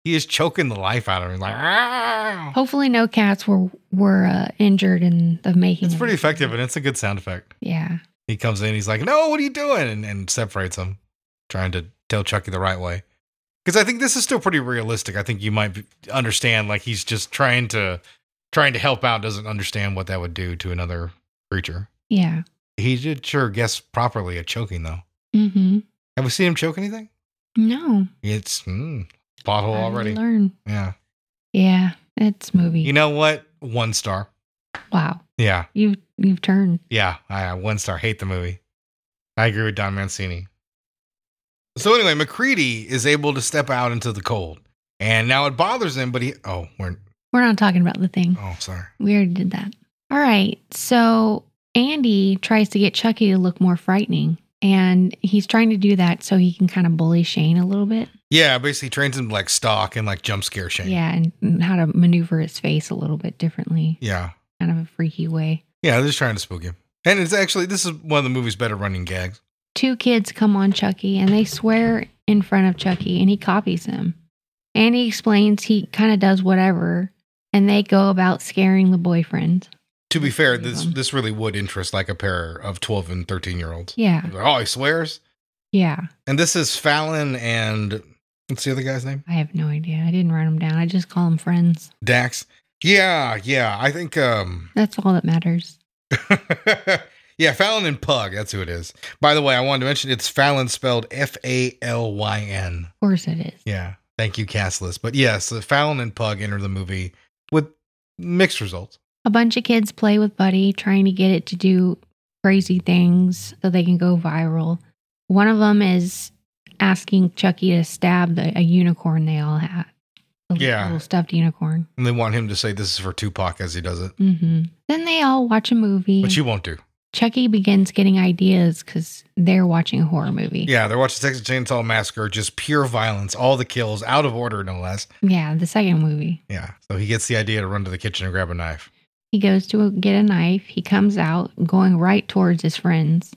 [SPEAKER 1] He is choking the life out of him. Like, ah!
[SPEAKER 2] Hopefully no cats were injured in the making.
[SPEAKER 1] It's
[SPEAKER 2] of
[SPEAKER 1] pretty
[SPEAKER 2] it.
[SPEAKER 1] effective, and it's a good sound effect.
[SPEAKER 2] Yeah.
[SPEAKER 1] He comes in, he's like, no, what are you doing? And separates him, trying to tell Chucky the right way. Because I think this is still pretty realistic. I think you might understand, like, he's just trying to help out, doesn't understand what that would do to another creature.
[SPEAKER 2] Yeah.
[SPEAKER 1] He did sure guess properly at choking, though.
[SPEAKER 2] Mm-hmm.
[SPEAKER 1] Have we seen him choke anything?
[SPEAKER 2] No.
[SPEAKER 1] It's pothole already.
[SPEAKER 2] Learn.
[SPEAKER 1] Yeah.
[SPEAKER 2] Yeah. It's movie.
[SPEAKER 1] You know what? 1 star.
[SPEAKER 2] Wow.
[SPEAKER 1] Yeah.
[SPEAKER 2] You've turned.
[SPEAKER 1] Yeah. 1 star. Hate the movie. I agree with Don Mancini. So anyway, MacReady is able to step out into the cold. And now it bothers him, but we're
[SPEAKER 2] not talking about the thing.
[SPEAKER 1] Oh, sorry.
[SPEAKER 2] We already did that. All right. So Andy tries to get Chucky to look more frightening. And he's trying to do that so he can kind of bully Shane a little bit.
[SPEAKER 1] Yeah, basically trains him to like stalk and like jump scare Shane.
[SPEAKER 2] Yeah, and how to maneuver his face a little bit differently.
[SPEAKER 1] Yeah.
[SPEAKER 2] Kind of a freaky way.
[SPEAKER 1] Yeah, they're just trying to spook him. And it's actually, this is one of the movie's better running gags.
[SPEAKER 2] 2 kids come on Chucky and they swear in front of Chucky and he copies them. Andy explains he kind of does whatever and they go about scaring the boyfriend.
[SPEAKER 1] To be fair, this really would interest like a pair of 12 and 13-year-olds.
[SPEAKER 2] Yeah.
[SPEAKER 1] Oh, he swears?
[SPEAKER 2] Yeah.
[SPEAKER 1] And this is Fallon and what's the other guy's name?
[SPEAKER 2] I have no idea. I didn't write them down. I just call them friends.
[SPEAKER 1] Dax. Yeah. I think
[SPEAKER 2] that's all that matters.
[SPEAKER 1] Yeah, Fallon and Pug. That's who it is. By the way, I wanted to mention it's Fallon spelled Falyn.
[SPEAKER 2] Of course it is.
[SPEAKER 1] Yeah. Thank you, cast list. But yes, Fallon and Pug enter the movie with mixed results.
[SPEAKER 2] A bunch of kids play with Buddy, trying to get it to do crazy things so they can go viral. One of them is asking Chucky to stab a unicorn they all have. Little stuffed unicorn.
[SPEAKER 1] And they want him to say this is for Tupac as he does it.
[SPEAKER 2] Mm-hmm. Then they all watch a movie.
[SPEAKER 1] But you won't do.
[SPEAKER 2] Chucky begins getting ideas because they're watching a horror movie.
[SPEAKER 1] Yeah, they're watching Texas Chainsaw Massacre, just pure violence, all the kills, out of order, no less.
[SPEAKER 2] Yeah, the second movie.
[SPEAKER 1] Yeah, so he gets the idea to run to the kitchen and grab a knife.
[SPEAKER 2] He goes to get a knife. He comes out going right towards his friends.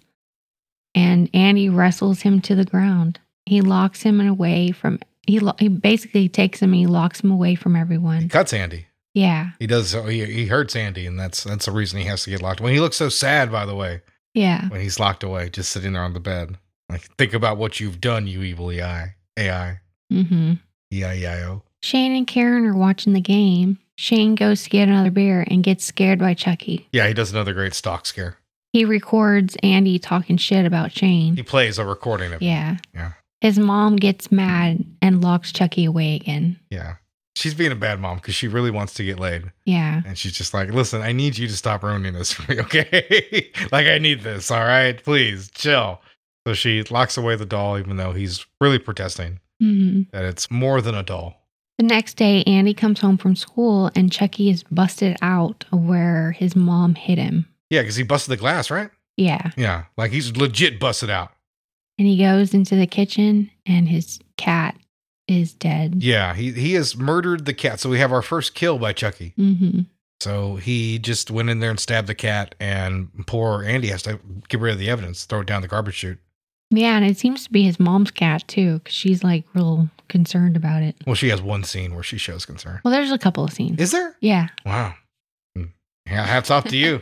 [SPEAKER 2] And Andy wrestles him to the ground. He locks him away from... He basically takes him and he locks him away from everyone.
[SPEAKER 1] He cuts Andy.
[SPEAKER 2] Yeah.
[SPEAKER 1] He does. He hurts Andy, and that's the reason he has to get locked away. He looks so sad, by the way.
[SPEAKER 2] Yeah.
[SPEAKER 1] When he's locked away, just sitting there on the bed. Like, think about what you've done, you evil AI.
[SPEAKER 2] Mm-hmm.
[SPEAKER 1] E-I-E-I-O.
[SPEAKER 2] Shane and Karen are watching the game. Shane goes to get another beer and gets scared by Chucky.
[SPEAKER 1] Yeah, he does another great stalk scare.
[SPEAKER 2] He records Andy talking shit about Shane.
[SPEAKER 1] He plays a recording of it.
[SPEAKER 2] Yeah.
[SPEAKER 1] Yeah.
[SPEAKER 2] His mom gets mad and locks Chucky away again.
[SPEAKER 1] Yeah. She's being a bad mom because she really wants to get laid.
[SPEAKER 2] Yeah.
[SPEAKER 1] And she's just like, listen, I need you to stop ruining this for me, okay? Like, I need this, all right? Please, chill. So she locks away the doll, even though he's really protesting that it's more than a doll.
[SPEAKER 2] The next day, Andy comes home from school and Chucky is busted out of where his mom hit him.
[SPEAKER 1] Yeah, because he busted the glass, right?
[SPEAKER 2] Yeah.
[SPEAKER 1] Yeah, like he's legit busted out.
[SPEAKER 2] And he goes into the kitchen and his cat is dead.
[SPEAKER 1] Yeah, he has murdered the cat. So we have our first kill by Chucky.
[SPEAKER 2] Mm-hmm.
[SPEAKER 1] So he just went in there and stabbed the cat, and poor Andy has to get rid of the evidence, throw it down the garbage chute.
[SPEAKER 2] Yeah, and it seems to be his mom's cat too, because she's like real concerned about it.
[SPEAKER 1] Well, she has one scene where she shows concern.
[SPEAKER 2] Well, there's a couple of scenes.
[SPEAKER 1] Is there?
[SPEAKER 2] Yeah.
[SPEAKER 1] Wow. Yeah, hats off to you.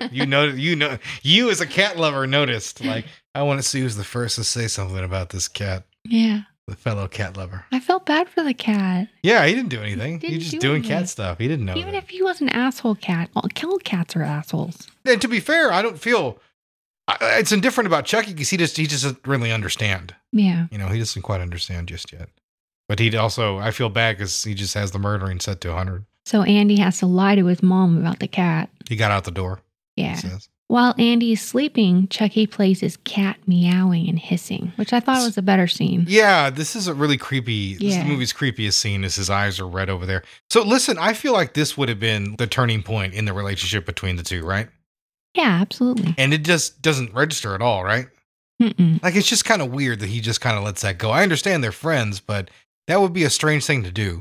[SPEAKER 1] You as a cat lover noticed. Like, I want to see who's the first to say something about this cat.
[SPEAKER 2] Yeah.
[SPEAKER 1] The fellow cat lover.
[SPEAKER 2] I felt bad for the cat.
[SPEAKER 1] Yeah, he didn't do anything.
[SPEAKER 2] He
[SPEAKER 1] He's just doing cat stuff. He didn't know.
[SPEAKER 2] Even if he was an asshole cat, all cats are assholes.
[SPEAKER 1] And to be fair, I don't feel it's indifferent about Chucky because he just doesn't really understand.
[SPEAKER 2] Yeah.
[SPEAKER 1] You know, he doesn't quite understand just yet. But he'd also, I feel bad because he just has the murdering set to 100.
[SPEAKER 2] So Andy has to lie to his mom about the cat.
[SPEAKER 1] He got out the door.
[SPEAKER 2] Yeah.
[SPEAKER 1] He says.
[SPEAKER 2] While Andy is sleeping, Chucky plays his cat meowing and hissing, which I thought was a better scene.
[SPEAKER 1] Yeah, this is a really creepy, this is the movie's creepiest scene as his eyes are red over there. So listen, I feel like this would have been the turning point in the relationship between the two, right?
[SPEAKER 2] Yeah, absolutely.
[SPEAKER 1] And it just doesn't register at all, right?
[SPEAKER 2] Mm-mm.
[SPEAKER 1] Like, it's just kind of weird that he just kind of lets that go. I understand they're friends, but that would be a strange thing to do.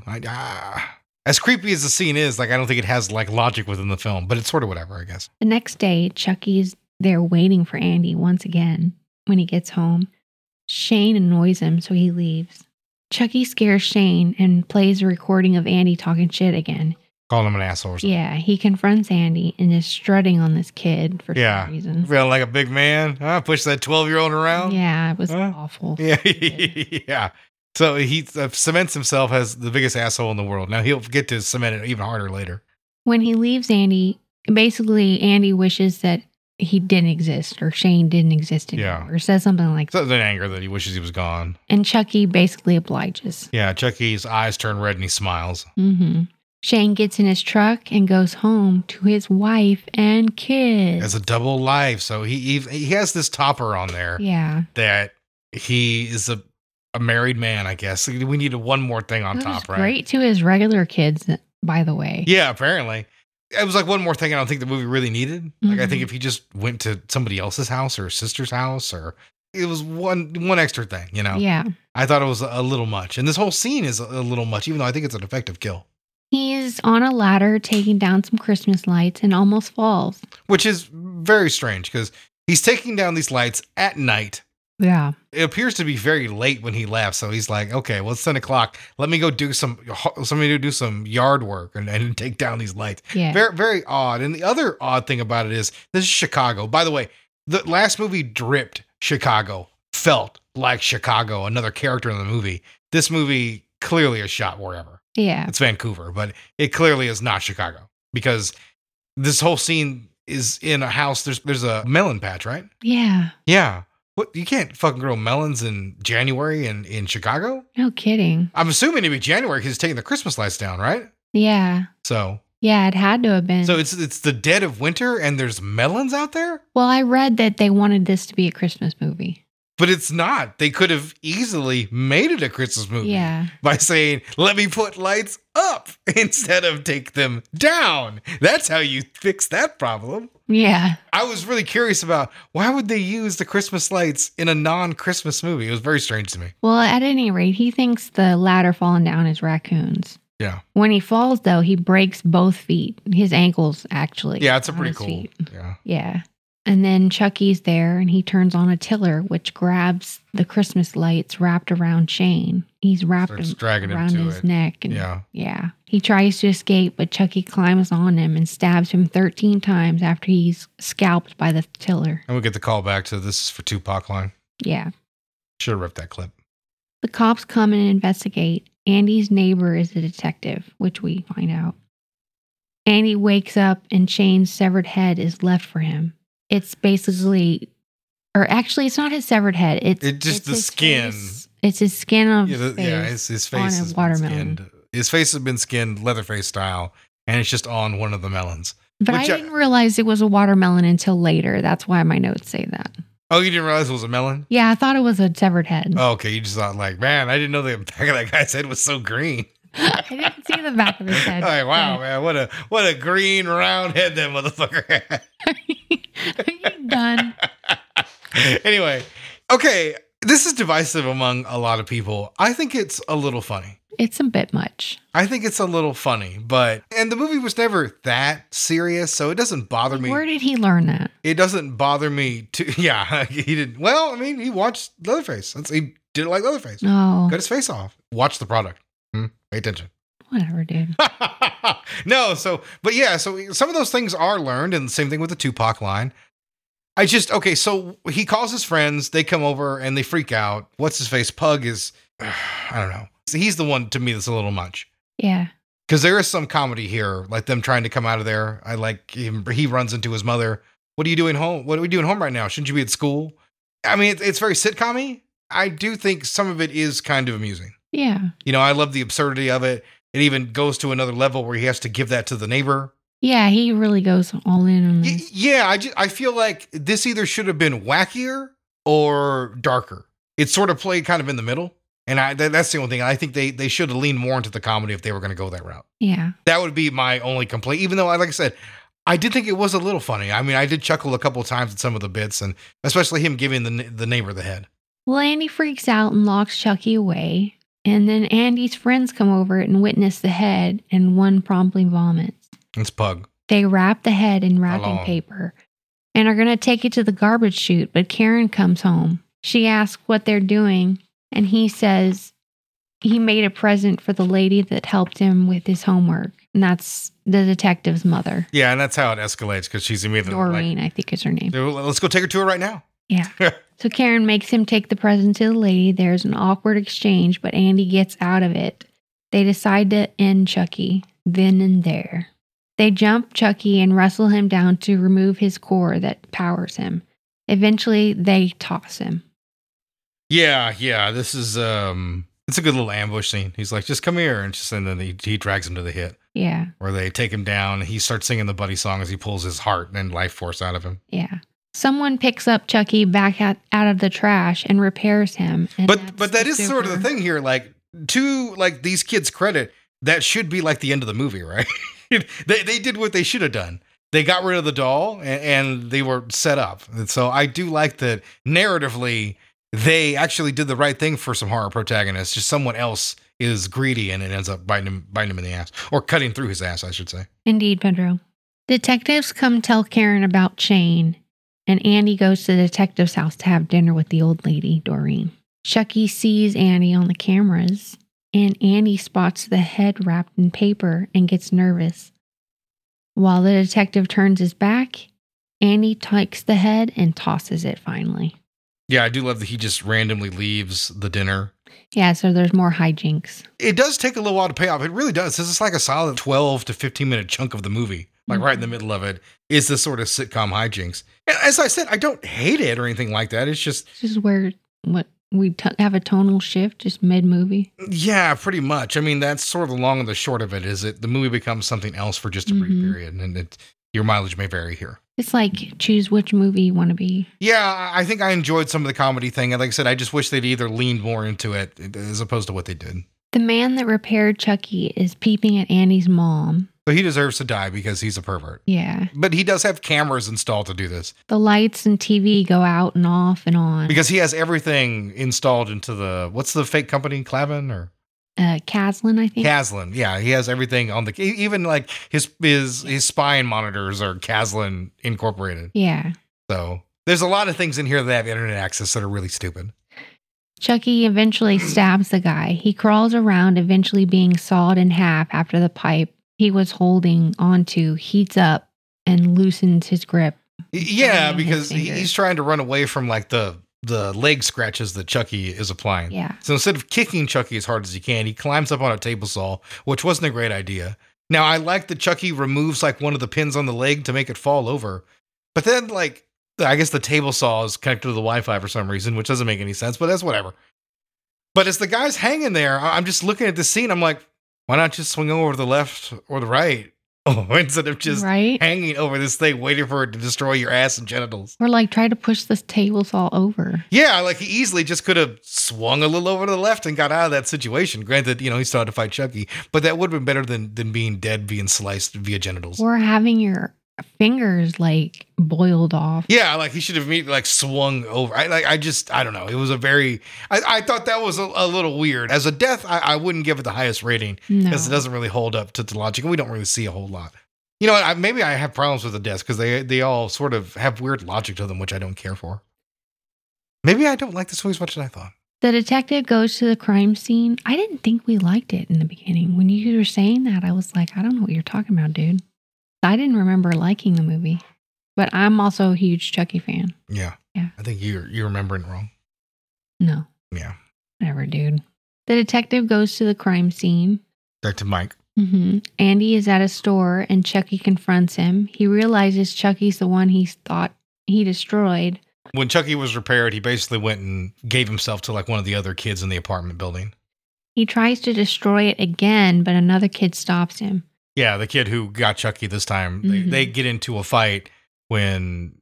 [SPEAKER 1] As creepy as the scene is, like, I don't think it has, like, logic within the film, but it's sort of whatever, I guess.
[SPEAKER 2] The next day, Chucky's there waiting for Andy once again. When he gets home, Shane annoys him, so he leaves. Chucky scares Shane and plays a recording of Andy talking shit again.
[SPEAKER 1] Calling him an asshole or something.
[SPEAKER 2] Yeah, he confronts Andy and is strutting on this kid for some reason.
[SPEAKER 1] Feeling like a big man. Push that 12-year-old around.
[SPEAKER 2] Yeah, it was awful.
[SPEAKER 1] Yeah. Yeah. So he cements himself as the biggest asshole in the world. Now he'll get to cement it even harder later.
[SPEAKER 2] When he leaves Andy, basically Andy wishes that he didn't exist or Shane didn't exist anymore. Or says something like
[SPEAKER 1] that. Something anger that he wishes he was gone.
[SPEAKER 2] And Chucky basically obliges.
[SPEAKER 1] Yeah, Chucky's eyes turn red and he smiles.
[SPEAKER 2] Mm-hmm. Shane gets in his truck and goes home to his wife and kids.
[SPEAKER 1] As a double life. So he has this topper on there.
[SPEAKER 2] Yeah.
[SPEAKER 1] That he is a married man, I guess. We needed one more thing on top, right?
[SPEAKER 2] Great to his regular kids, by the way.
[SPEAKER 1] Yeah, apparently. It was like one more thing I don't think the movie really needed. Like, I think if he just went to somebody else's house or sister's house, or it was one extra thing, you know?
[SPEAKER 2] Yeah.
[SPEAKER 1] I thought it was a little much. And this whole scene is a little much, even though I think it's an effective kill.
[SPEAKER 2] He's on a ladder taking down some Christmas lights and almost falls.
[SPEAKER 1] Which is very strange because he's taking down these lights at night.
[SPEAKER 2] Yeah.
[SPEAKER 1] It appears to be very late when he left. So he's like, okay, well, it's 10 o'clock. Let me go do some yard work and take down these lights.
[SPEAKER 2] Yeah.
[SPEAKER 1] Very, very odd. And the other odd thing about it is this is Chicago. By the way, the last movie dripped Chicago, felt like Chicago, another character in the movie. This movie clearly is shot wherever.
[SPEAKER 2] Yeah.
[SPEAKER 1] It's Vancouver, but it clearly is not Chicago because this whole scene is in a house. There's a melon patch, right?
[SPEAKER 2] Yeah.
[SPEAKER 1] Yeah. What, you can't fucking grow melons in January in Chicago?
[SPEAKER 2] No kidding.
[SPEAKER 1] I'm assuming it'd be January because he's taking the Christmas lights down, right?
[SPEAKER 2] Yeah.
[SPEAKER 1] So.
[SPEAKER 2] Yeah, it had to have been.
[SPEAKER 1] So it's the dead of winter and there's melons out there?
[SPEAKER 2] Well, I read that they wanted this to be a Christmas movie.
[SPEAKER 1] But it's not. They could have easily made it a Christmas movie.
[SPEAKER 2] Yeah.
[SPEAKER 1] By saying, let me put lights up instead of take them down. That's how you fix that problem.
[SPEAKER 2] Yeah.
[SPEAKER 1] I was really curious about why would they use the Christmas lights in a non-Christmas movie? It was very strange to me.
[SPEAKER 2] Well, at any rate, he thinks the ladder falling down is raccoons.
[SPEAKER 1] Yeah.
[SPEAKER 2] When he falls, though, he breaks both feet. His ankles, actually.
[SPEAKER 1] Yeah, it's a pretty cool. Yeah.
[SPEAKER 2] Yeah. And then Chucky's there and he turns on a tiller, which grabs the Christmas lights wrapped around Shane. He's wrapped him around his neck. And yeah. He tries to escape, but Chucky climbs on him and stabs him 13 times after he's scalped by the tiller.
[SPEAKER 1] And we get the call back to this is for Tupac line.
[SPEAKER 2] Yeah.
[SPEAKER 1] Should have ripped that clip.
[SPEAKER 2] The cops come and investigate. Andy's neighbor is a detective, which we find out. Andy wakes up and Shane's severed head is left for him. It's basically, or actually, it's not his severed head. It's
[SPEAKER 1] just the skin.
[SPEAKER 2] It's his skin of his face.
[SPEAKER 1] His face
[SPEAKER 2] on a watermelon.
[SPEAKER 1] His face has been skinned Leatherface style, and it's just on one of the melons.
[SPEAKER 2] But I didn't realize it was a watermelon until later. That's why my notes say that.
[SPEAKER 1] Oh, you didn't realize it was a melon?
[SPEAKER 2] Yeah, I thought it was a severed head.
[SPEAKER 1] Oh, okay. You just thought like, man, I didn't know the back of that guy's head was so green.
[SPEAKER 2] I didn't see the back of his head.
[SPEAKER 1] Like, wow, man, what a green round head that motherfucker had.
[SPEAKER 2] Are you done?
[SPEAKER 1] Anyway, okay, this is divisive among a lot of people. I think it's a little funny.
[SPEAKER 2] It's a bit much.
[SPEAKER 1] I think it's a little funny, and the movie was never that serious, so it doesn't bother me.
[SPEAKER 2] Where did he learn that?
[SPEAKER 1] It doesn't bother me he didn't. Well, I mean, he watched Leatherface. He did it like Leatherface.
[SPEAKER 2] Oh.
[SPEAKER 1] Cut his face off. Watch the product. Pay attention.
[SPEAKER 2] Whatever, dude.
[SPEAKER 1] No, so some of those things are learned, and the same thing with the Tupac line. So he calls his friends, they come over and they freak out. What's his face? Pug is, I don't know. He's the one to me that's a little much.
[SPEAKER 2] Yeah.
[SPEAKER 1] Because there is some comedy here, like them trying to come out of there. I like him. He runs into his mother. What are you doing home? What are we doing home right now? Shouldn't you be at school? I mean, it's very sitcom-y. I do think some of it is kind of amusing.
[SPEAKER 2] Yeah.
[SPEAKER 1] You know, I love the absurdity of it. It even goes to another level where he has to give that to the neighbor.
[SPEAKER 2] Yeah, he really goes all in on this.
[SPEAKER 1] Yeah, I feel like this either should have been wackier or darker. It sort of played kind of in the middle. And that's the only thing. I think they should have leaned more into the comedy if they were going to go that route.
[SPEAKER 2] Yeah. That
[SPEAKER 1] would be my only complaint. Even though, like I said, I did think it was a little funny. I mean, I did chuckle a couple of times at some of the bits, and especially him giving the neighbor the head.
[SPEAKER 2] Well, Andy freaks out and locks Chucky away. And then Andy's friends come over and witness the head, and one promptly vomits.
[SPEAKER 1] It's Pug.
[SPEAKER 2] They wrap the head in wrapping paper and are going to take it to the garbage chute, but Karen comes home. She asks what they're doing, and he says he made a present for the lady that helped him with his homework. And that's the detective's mother.
[SPEAKER 1] Yeah, and that's how it escalates because she's immediately
[SPEAKER 2] Doreen, I think is her name.
[SPEAKER 1] let's go take her to her right now.
[SPEAKER 2] Yeah. So Karen makes him take the present to the lady. There's an awkward exchange, but Andy gets out of it. They decide to end Chucky then and there. They jump Chucky and wrestle him down to remove his core that powers him. Eventually, they toss him.
[SPEAKER 1] Yeah. This is it's a good little ambush scene. He's like, just come here, and then he drags him to the hit.
[SPEAKER 2] Yeah.
[SPEAKER 1] Where they take him down. He starts singing the Buddy song as he pulls his heart and life force out of him.
[SPEAKER 2] Yeah. Someone picks up Chucky back out of the trash and repairs him. And
[SPEAKER 1] but that is sort of the thing here. Like, to like these kids' credit, that should be like the end of the movie, right? they did what they should have done. They got rid of the doll and they were set up. And so I do like that narratively they actually did the right thing for some horror protagonists. Just someone else is greedy and it ends up biting him in the ass, or cutting through his ass, I should say.
[SPEAKER 2] Indeed, Pedro. Detectives come tell Karen about Shane, and Andy goes to the detective's house to have dinner with the old lady, Doreen. Chucky sees Andy on the cameras, and Andy spots the head wrapped in paper and gets nervous. While the detective turns his back, Andy takes the head and tosses it finally.
[SPEAKER 1] Yeah, I do love that he just randomly leaves the dinner.
[SPEAKER 2] Yeah, so there's more hijinks.
[SPEAKER 1] It does take a little while to pay off. It really does. This is like a solid 12 to 15 minute chunk of the movie. Like right in the middle of it is this sort of sitcom hijinks. And as I said, I don't hate it or anything like that. It's just
[SPEAKER 2] where we have a tonal shift just mid-movie.
[SPEAKER 1] Yeah, pretty much. I mean, that's sort of the long and the short of it, is that the movie becomes something else for just a brief period. And your mileage may vary here.
[SPEAKER 2] It's like choose which movie you want to be.
[SPEAKER 1] Yeah, I think I enjoyed some of the comedy thing. And like I said, I just wish they'd either leaned more into it as opposed to what they did.
[SPEAKER 2] The man that repaired Chucky is peeping at Andy's mom.
[SPEAKER 1] So he deserves to die because he's a pervert.
[SPEAKER 2] Yeah.
[SPEAKER 1] But he does have cameras installed to do this.
[SPEAKER 2] The lights and TV go out and off and on.
[SPEAKER 1] Because he has everything installed into what's the fake company? Clavin or?
[SPEAKER 2] Caslin, I think.
[SPEAKER 1] Caslin. Yeah. He has everything on even like his spine monitors are Caslin incorporated.
[SPEAKER 2] Yeah.
[SPEAKER 1] So there's a lot of things in here that have internet access that are really stupid.
[SPEAKER 2] Chucky eventually stabs the guy. He crawls around, eventually being sawed in half after the pipe he was holding onto heats up and loosens his grip.
[SPEAKER 1] Yeah, because he's trying to run away from like the leg scratches that Chucky is applying.
[SPEAKER 2] Yeah.
[SPEAKER 1] So instead of kicking Chucky as hard as he can, he climbs up on a table saw, which wasn't a great idea. Now, I like that Chucky removes like one of the pins on the leg to make it fall over. But then like, I guess the table saw is connected to the Wi-Fi for some reason, which doesn't make any sense, but that's whatever. But as the guy's hanging there, I'm just looking at this scene. I'm like, why not just swing over to the left or the right? Instead of just hanging over this thing, waiting for it to destroy your ass and genitals.
[SPEAKER 2] Or like try to push this table saw over.
[SPEAKER 1] Yeah, like he easily just could have swung a little over to the left and got out of that situation. Granted, he still had to fight Chucky, but that would have been better than being dead, being sliced via genitals.
[SPEAKER 2] Or having your fingers like boiled off.
[SPEAKER 1] Yeah, like he should have immediately like swung over. I don't know. It was I thought that was a little weird. As a death, I wouldn't give it the highest rating because it doesn't really hold up to the logic, and we don't really see a whole lot. You know what? Maybe I have problems with the deaths because they all sort of have weird logic to them, which I don't care for. Maybe I don't like this movie as much as I thought.
[SPEAKER 2] The detective goes to the crime scene. I didn't think we liked it in the beginning. When you were saying that, I was like, I don't know what you're talking about, dude. I didn't remember liking the movie, but I'm also a huge Chucky fan.
[SPEAKER 1] Yeah. I think you're remembering it wrong.
[SPEAKER 2] No.
[SPEAKER 1] Yeah.
[SPEAKER 2] Whatever, dude. The detective goes to the crime scene.
[SPEAKER 1] Detective Mike.
[SPEAKER 2] Andy is at a store and Chucky confronts him. He realizes Chucky's the one he thought he destroyed.
[SPEAKER 1] When Chucky was repaired, he basically went and gave himself to like one of the other kids in the apartment building. He
[SPEAKER 2] tries to destroy it again, but another kid stops him.
[SPEAKER 1] Yeah, the kid who got Chucky this time, they get into a fight when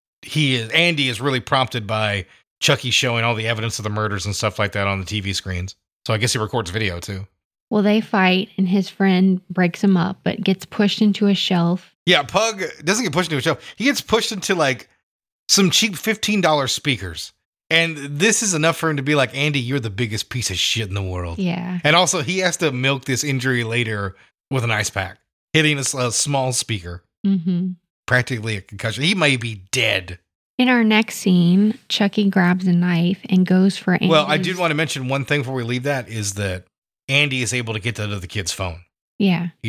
[SPEAKER 1] Andy is really prompted by Chucky showing all the evidence of the murders and stuff like that on the TV screens. So I guess he records video too.
[SPEAKER 2] Well, they fight and his friend breaks him up, but gets pushed into a shelf.
[SPEAKER 1] Yeah, Pug doesn't get pushed into a shelf. He gets pushed into like some cheap $15 speakers. And this is enough for him to be like, Andy, you're the biggest piece of shit in the world.
[SPEAKER 2] Yeah.
[SPEAKER 1] And also he has to milk this injury later with an ice pack, hitting a small speaker. Practically a concussion. He may be dead.
[SPEAKER 2] In our next scene, Chucky grabs a knife and goes for Andy's.
[SPEAKER 1] Well, I did want to mention one thing before we leave that is that Andy is able to get to the kid's phone.
[SPEAKER 2] Yeah.
[SPEAKER 1] I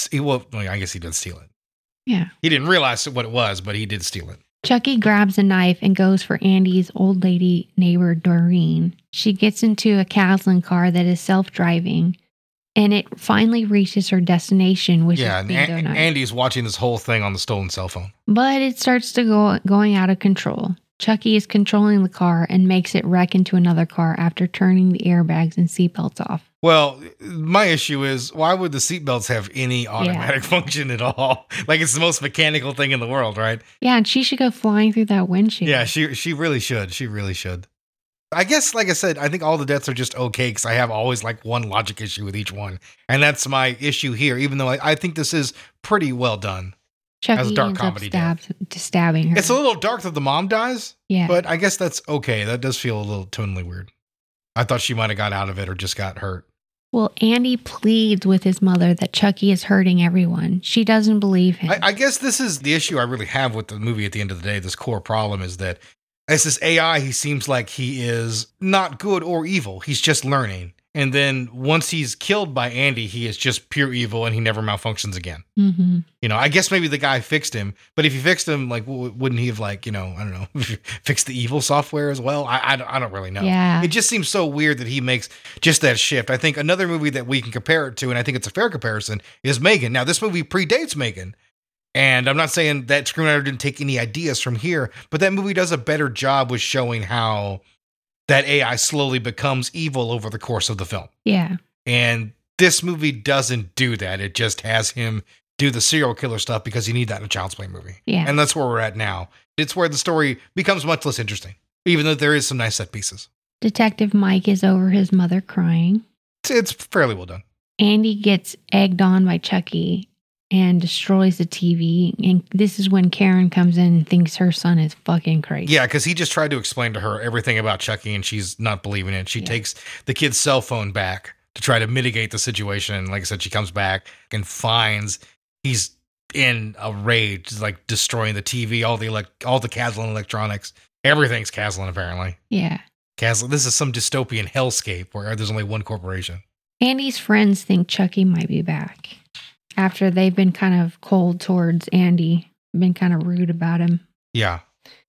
[SPEAKER 1] guess he did steal it.
[SPEAKER 2] Yeah.
[SPEAKER 1] He didn't realize what it was, but he did steal it.
[SPEAKER 2] Chucky grabs a knife and goes for Andy's old lady neighbor, Doreen. She gets into a Caslin car that is self-driving, and it finally reaches her destination, which is Bingo Night.
[SPEAKER 1] Andy's watching this whole thing on the stolen cell phone.
[SPEAKER 2] But it starts to going out of control. Chucky is controlling the car and makes it wreck into another car after turning the airbags and seatbelts off.
[SPEAKER 1] Well, my issue is, why would the seatbelts have any automatic function at all? Like, it's the most mechanical thing in the world, right?
[SPEAKER 2] Yeah, and she should go flying through that windshield.
[SPEAKER 1] Yeah, she really should. She really should. I guess, like I said, I think all the deaths are just okay because I have always like one logic issue with each one. And that's my issue here, even though I think this is pretty well done.
[SPEAKER 2] Chucky
[SPEAKER 1] as a dark
[SPEAKER 2] ends
[SPEAKER 1] comedy
[SPEAKER 2] up stabbing her.
[SPEAKER 1] It's a little dark that the mom dies.
[SPEAKER 2] Yeah.
[SPEAKER 1] But I guess that's okay. That does feel a little tonally weird. I thought she might have got out of it or just got hurt.
[SPEAKER 2] Well, Andy pleads with his mother that Chucky is hurting everyone. She doesn't believe him.
[SPEAKER 1] I guess this is the issue I really have with the movie at the end of the day. This core problem is that as this AI, he seems like he is not good or evil. He's just learning. And then once he's killed by Andy, he is just pure evil and he never malfunctions again.
[SPEAKER 2] Mm-hmm.
[SPEAKER 1] You know, I guess maybe the guy fixed him, but if he fixed him, like, wouldn't he have, like, you know, I don't know, fixed the evil software as well? I don't really know.
[SPEAKER 2] Yeah.
[SPEAKER 1] It just seems so weird that he makes just that shift. I think another movie that we can compare it to, and I think it's a fair comparison, is Megan. Now, this movie predates Megan. And I'm not saying that screenwriter didn't take any ideas from here, but that movie does a better job with showing how that AI slowly becomes evil over the course of the film.
[SPEAKER 2] Yeah.
[SPEAKER 1] And this movie doesn't do that. It just has him do the serial killer stuff because you need that in a Child's Play movie.
[SPEAKER 2] Yeah.
[SPEAKER 1] And that's where we're at now. It's where the story becomes much less interesting, even though there is some nice set pieces.
[SPEAKER 2] Detective Mike is over his mother crying.
[SPEAKER 1] It's fairly well done.
[SPEAKER 2] Andy gets egged on by Chucky and destroys the TV. And this is when Karen comes in and thinks her son is fucking crazy.
[SPEAKER 1] Yeah, because he just tried to explain to her everything about Chucky and she's not believing it. She takes the kid's cell phone back to try to mitigate the situation. And like I said, she comes back and finds he's in a rage, like destroying the TV, all the Caslin electronics. Everything's Caslin, apparently.
[SPEAKER 2] Yeah.
[SPEAKER 1] Caslin, this is some dystopian hellscape where there's only one corporation.
[SPEAKER 2] Andy's friends think Chucky might be back. After they've been kind of cold towards Andy, been kind of rude about him.
[SPEAKER 1] Yeah.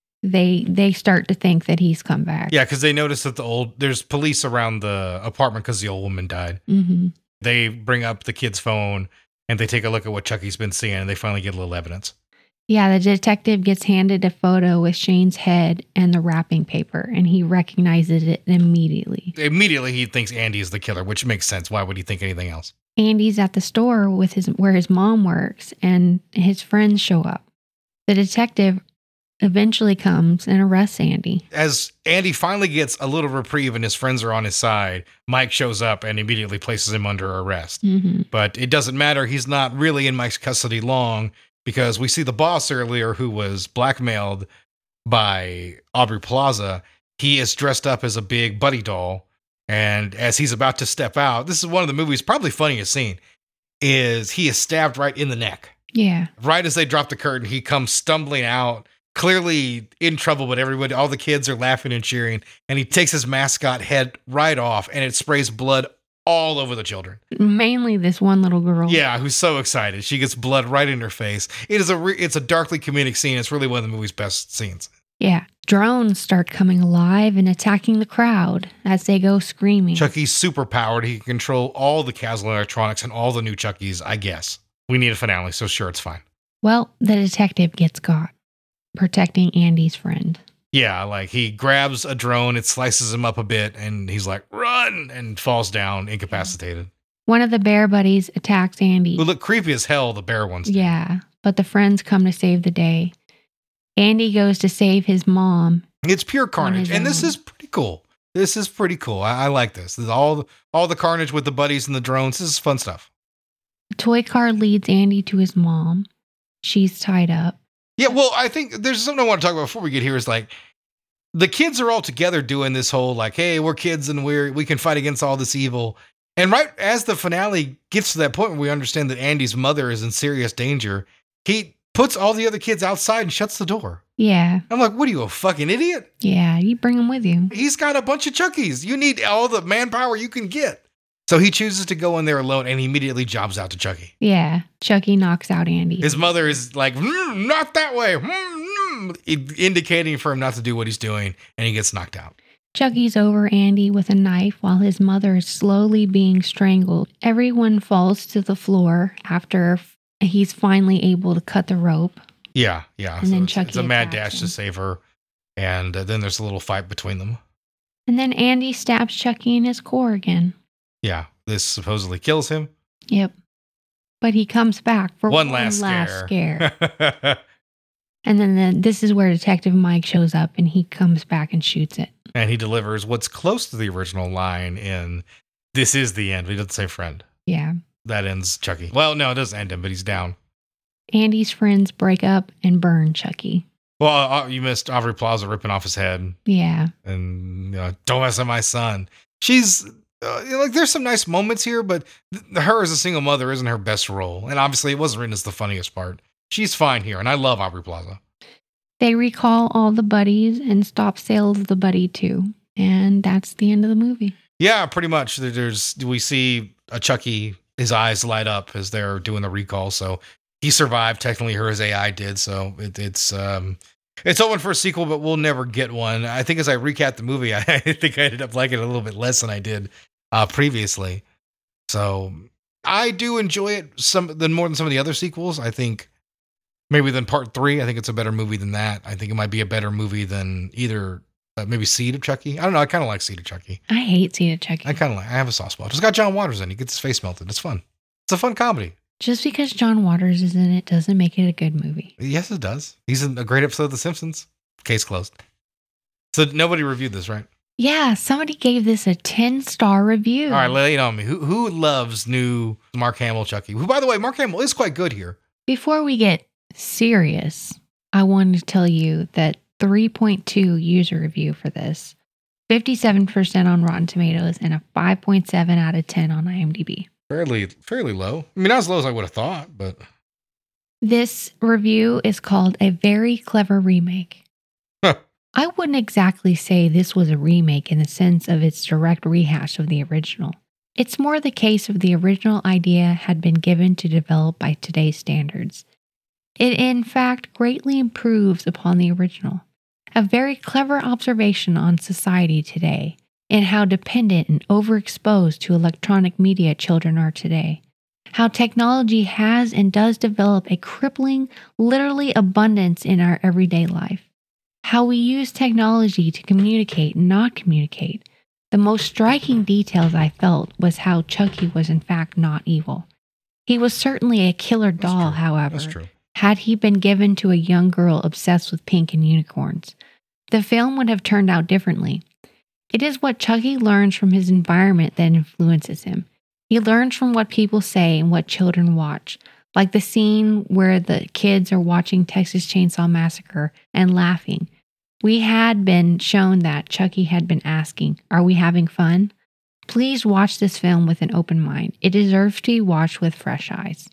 [SPEAKER 2] They start to think that he's come back.
[SPEAKER 1] Yeah, because they notice that there's police around the apartment because the old woman died.
[SPEAKER 2] Mm-hmm.
[SPEAKER 1] They bring up the kid's phone and they take a look at what Chucky's been seeing and they finally get a little evidence.
[SPEAKER 2] Yeah, the detective gets handed a photo with Shane's head and the wrapping paper, and he recognizes it immediately.
[SPEAKER 1] Immediately, he thinks Andy is the killer, which makes sense. Why would he think anything else?
[SPEAKER 2] Andy's at the store with where his mom works, and his friends show up. The detective eventually comes and arrests Andy.
[SPEAKER 1] As Andy finally gets a little reprieve and his friends are on his side, Mike shows up and immediately places him under arrest.
[SPEAKER 2] Mm-hmm.
[SPEAKER 1] But it doesn't matter. He's not really in Mike's custody long because we see the boss earlier who was blackmailed by Aubrey Plaza. He is dressed up as a big Buddy doll. And as he's about to step out, this is one of the movie's probably funniest scene, is he is stabbed right in the neck.
[SPEAKER 2] Yeah.
[SPEAKER 1] Right as they drop the curtain, he comes stumbling out, clearly in trouble, but everybody, all the kids are laughing and cheering. And he takes his mascot head right off and it sprays blood all over the children.
[SPEAKER 2] Mainly this one little girl.
[SPEAKER 1] Yeah, who's so excited. She gets blood right in her face. It's a darkly comedic scene. It's really one of the movie's best scenes.
[SPEAKER 2] Yeah. Drones start coming alive and attacking the crowd as they go screaming.
[SPEAKER 1] Chucky's super powered. He can control all the Caslin electronics and all the new Chuckies, I guess. We need a finale, so sure, it's fine.
[SPEAKER 2] Well, the detective gets caught, protecting Andy's friend.
[SPEAKER 1] Yeah, like he grabs a drone, it slices him up a bit, and he's like, run, and falls down, incapacitated.
[SPEAKER 2] One of the bear buddies attacks Andy.
[SPEAKER 1] Who look creepy as hell, the bear ones.
[SPEAKER 2] Yeah, but the friends come to save the day. Andy goes to save his mom.
[SPEAKER 1] It's pure carnage, and this is pretty cool. This is pretty cool. I like this. This is all the carnage with the buddies and the drones. This is fun stuff.
[SPEAKER 2] The toy car leads Andy to his mom. She's tied up.
[SPEAKER 1] Yeah, well, I think there's something I want to talk about before we get here is like, the kids are all together doing this whole like, hey, we're kids and we can fight against all this evil. And right as the finale gets to that point where we understand that Andy's mother is in serious danger, he puts all the other kids outside and shuts the door.
[SPEAKER 2] Yeah.
[SPEAKER 1] I'm like, what are you, a fucking idiot?
[SPEAKER 2] Yeah, you bring them with you.
[SPEAKER 1] He's got a bunch of Chuckies. You need all the manpower you can get. So he chooses to go in there alone and he immediately jobs out to Chucky.
[SPEAKER 2] Yeah, Chucky knocks out Andy.
[SPEAKER 1] His mother is like, not that way, indicating for him not to do what he's doing, and he gets knocked out.
[SPEAKER 2] Chucky's over Andy with a knife while his mother is slowly being strangled. Everyone falls to the floor after he's finally able to cut the rope.
[SPEAKER 1] Yeah.
[SPEAKER 2] And then Chucky
[SPEAKER 1] it's a mad
[SPEAKER 2] attacks
[SPEAKER 1] dash
[SPEAKER 2] him.
[SPEAKER 1] to save her, and then there's a little fight between them.
[SPEAKER 2] And then Andy stabs Chucky in his core again.
[SPEAKER 1] Yeah, this supposedly kills him.
[SPEAKER 2] Yep. But he comes back for
[SPEAKER 1] One last scare.
[SPEAKER 2] And then this is where Detective Mike shows up and he comes back and shoots it.
[SPEAKER 1] And he delivers what's close to the original line in "This is the end." He doesn't say friend.
[SPEAKER 2] Yeah.
[SPEAKER 1] That ends Chucky. Well, no, it doesn't end him, but he's down.
[SPEAKER 2] Andy's friends break up and burn Chucky.
[SPEAKER 1] Well, you missed Aubrey Plaza ripping off his head.
[SPEAKER 2] Yeah.
[SPEAKER 1] And, don't mess with my son. She's, there's some nice moments here, but her as a single mother isn't her best role. And obviously it wasn't written as the funniest part. She's fine here, and I love Aubrey Plaza.
[SPEAKER 2] They recall all the buddies and stop sales of the Buddy 2. And that's the end of the movie.
[SPEAKER 1] Yeah, pretty much. We see a Chucky, his eyes light up as they're doing the recall. So he survived. Technically, his AI did. So it's open for a sequel, but we'll never get one. I think as I recap the movie, I think I ended up liking it a little bit less than I did previously. So I do enjoy it more than some of the other sequels. I think maybe than Part 3. I think it's a better movie than that. I think it might be a better movie than either maybe Seed of Chucky. I don't know. I kind of like Seed of Chucky.
[SPEAKER 2] I hate Seed of Chucky.
[SPEAKER 1] I have a soft spot. It's got John Waters in it. He gets his face melted. It's fun. It's a fun comedy.
[SPEAKER 2] Just because John Waters is in it doesn't make it a good movie.
[SPEAKER 1] Yes, it does. He's in a great episode of The Simpsons. Case closed. So nobody reviewed this, right?
[SPEAKER 2] Yeah, somebody gave this a 10-star review.
[SPEAKER 1] All right, lay it on me. Who loves new Mark Hamill Chucky? Who, by the way, Mark Hamill is quite good here.
[SPEAKER 2] Before we get serious, I wanted to tell you that 3.2 user review for this, 57% on Rotten Tomatoes, and a 5.7 out of 10 on IMDb.
[SPEAKER 1] Fairly low. I mean, not as low as I would have thought, but...
[SPEAKER 2] This review is called A Very Clever Remake.
[SPEAKER 1] Huh.
[SPEAKER 2] I wouldn't exactly say this was a remake in the sense of its direct rehash of the original. It's more the case of the original idea had been given to develop by today's standards. It in fact greatly improves upon the original. A very clever observation on society today and how dependent and overexposed to electronic media children are today. How technology has and does develop a crippling, literally abundance in our everyday life. How we use technology to communicate and not communicate. The most striking details I felt was how Chucky was in fact not evil. He was certainly a killer doll, however,
[SPEAKER 1] That's true.
[SPEAKER 2] had he been given to a young girl obsessed with pink and unicorns. The film would have turned out differently. It is what Chucky learns from his environment that influences him. He learns from what people say and what children watch, like the scene where the kids are watching Texas Chainsaw Massacre and laughing. We had been shown that Chucky had been asking, "Are we having fun?" Please watch this film with an open mind. It deserves to be watched with fresh eyes.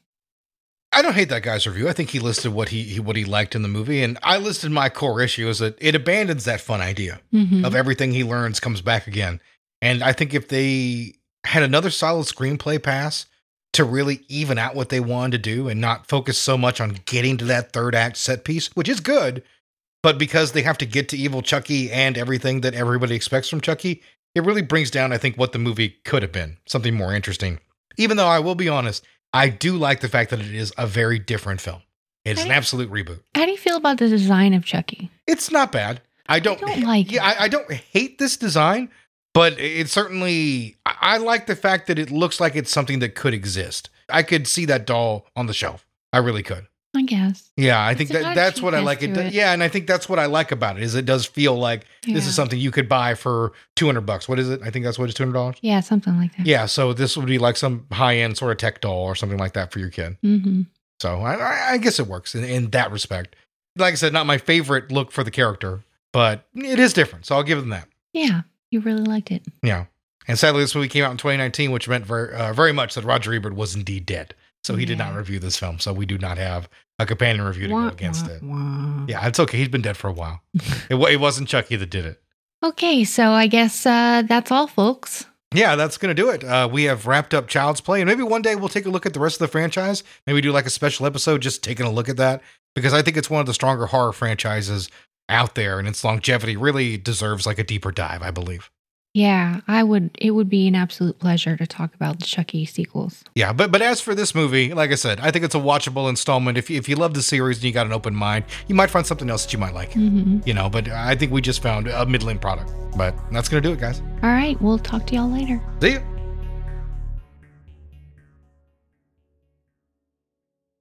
[SPEAKER 1] I don't hate that guy's review. I think he listed what he liked in the movie, and I listed my core issue is that it abandons that fun idea of everything he learns comes back again. And I think if they had another solid screenplay pass to really even out what they wanted to do and not focus so much on getting to that third act set piece, which is good, but because they have to get to evil Chucky and everything that everybody expects from Chucky, it really brings down, I think, what the movie could have been, something more interesting. Even though I will be honest, I do like the fact that it is a very different film. It's an absolute reboot.
[SPEAKER 2] How do you feel about the design of Chucky?
[SPEAKER 1] It's not bad. I don't
[SPEAKER 2] like it.
[SPEAKER 1] I don't hate this design, but it certainly, I like the fact that it looks like it's something that could exist. I could see that doll on the shelf. I really could.
[SPEAKER 2] I guess.
[SPEAKER 1] Yeah, I think
[SPEAKER 2] It's got
[SPEAKER 1] that's what I like.
[SPEAKER 2] cheapness to it.
[SPEAKER 1] Yeah, and I think that's what I like about it is it does feel like this
[SPEAKER 2] Yeah.
[SPEAKER 1] is something you could buy for $200. What is it? I think that's what it's $200.
[SPEAKER 2] Yeah, something like that.
[SPEAKER 1] Yeah, so this would be like some high-end sort of tech doll or something like that for your kid.
[SPEAKER 2] Mm-hmm.
[SPEAKER 1] So I guess it works in that respect. Like I said, not my favorite look for the character, but it is different. So I'll give them that.
[SPEAKER 2] Yeah, you really liked it.
[SPEAKER 1] Yeah. And sadly, this movie came out in 2019, which meant very much that Roger Ebert was indeed dead. So he did not review this film. So we do not have a companion review to go against it. Yeah, it's okay. He's been dead for a while. It wasn't Chucky that did it.
[SPEAKER 2] Okay, so I guess that's all, folks.
[SPEAKER 1] Yeah, that's going to do it. We have wrapped up Child's Play, and maybe one day we'll take a look at the rest of the franchise. Maybe do like a special episode just taking a look at that, because I think it's one of the stronger horror franchises out there, and its longevity really deserves like a deeper dive, I believe.
[SPEAKER 2] Yeah, it would be an absolute pleasure to talk about the Chucky sequels.
[SPEAKER 1] Yeah, but as for this movie, like I said, I think it's a watchable installment. If you love the series and you got an open mind, you might find something else that you might like.
[SPEAKER 2] Mm-hmm.
[SPEAKER 1] But I think we just found a middling product. But that's going to do it, guys.
[SPEAKER 2] All right, we'll talk to y'all later.
[SPEAKER 1] See ya.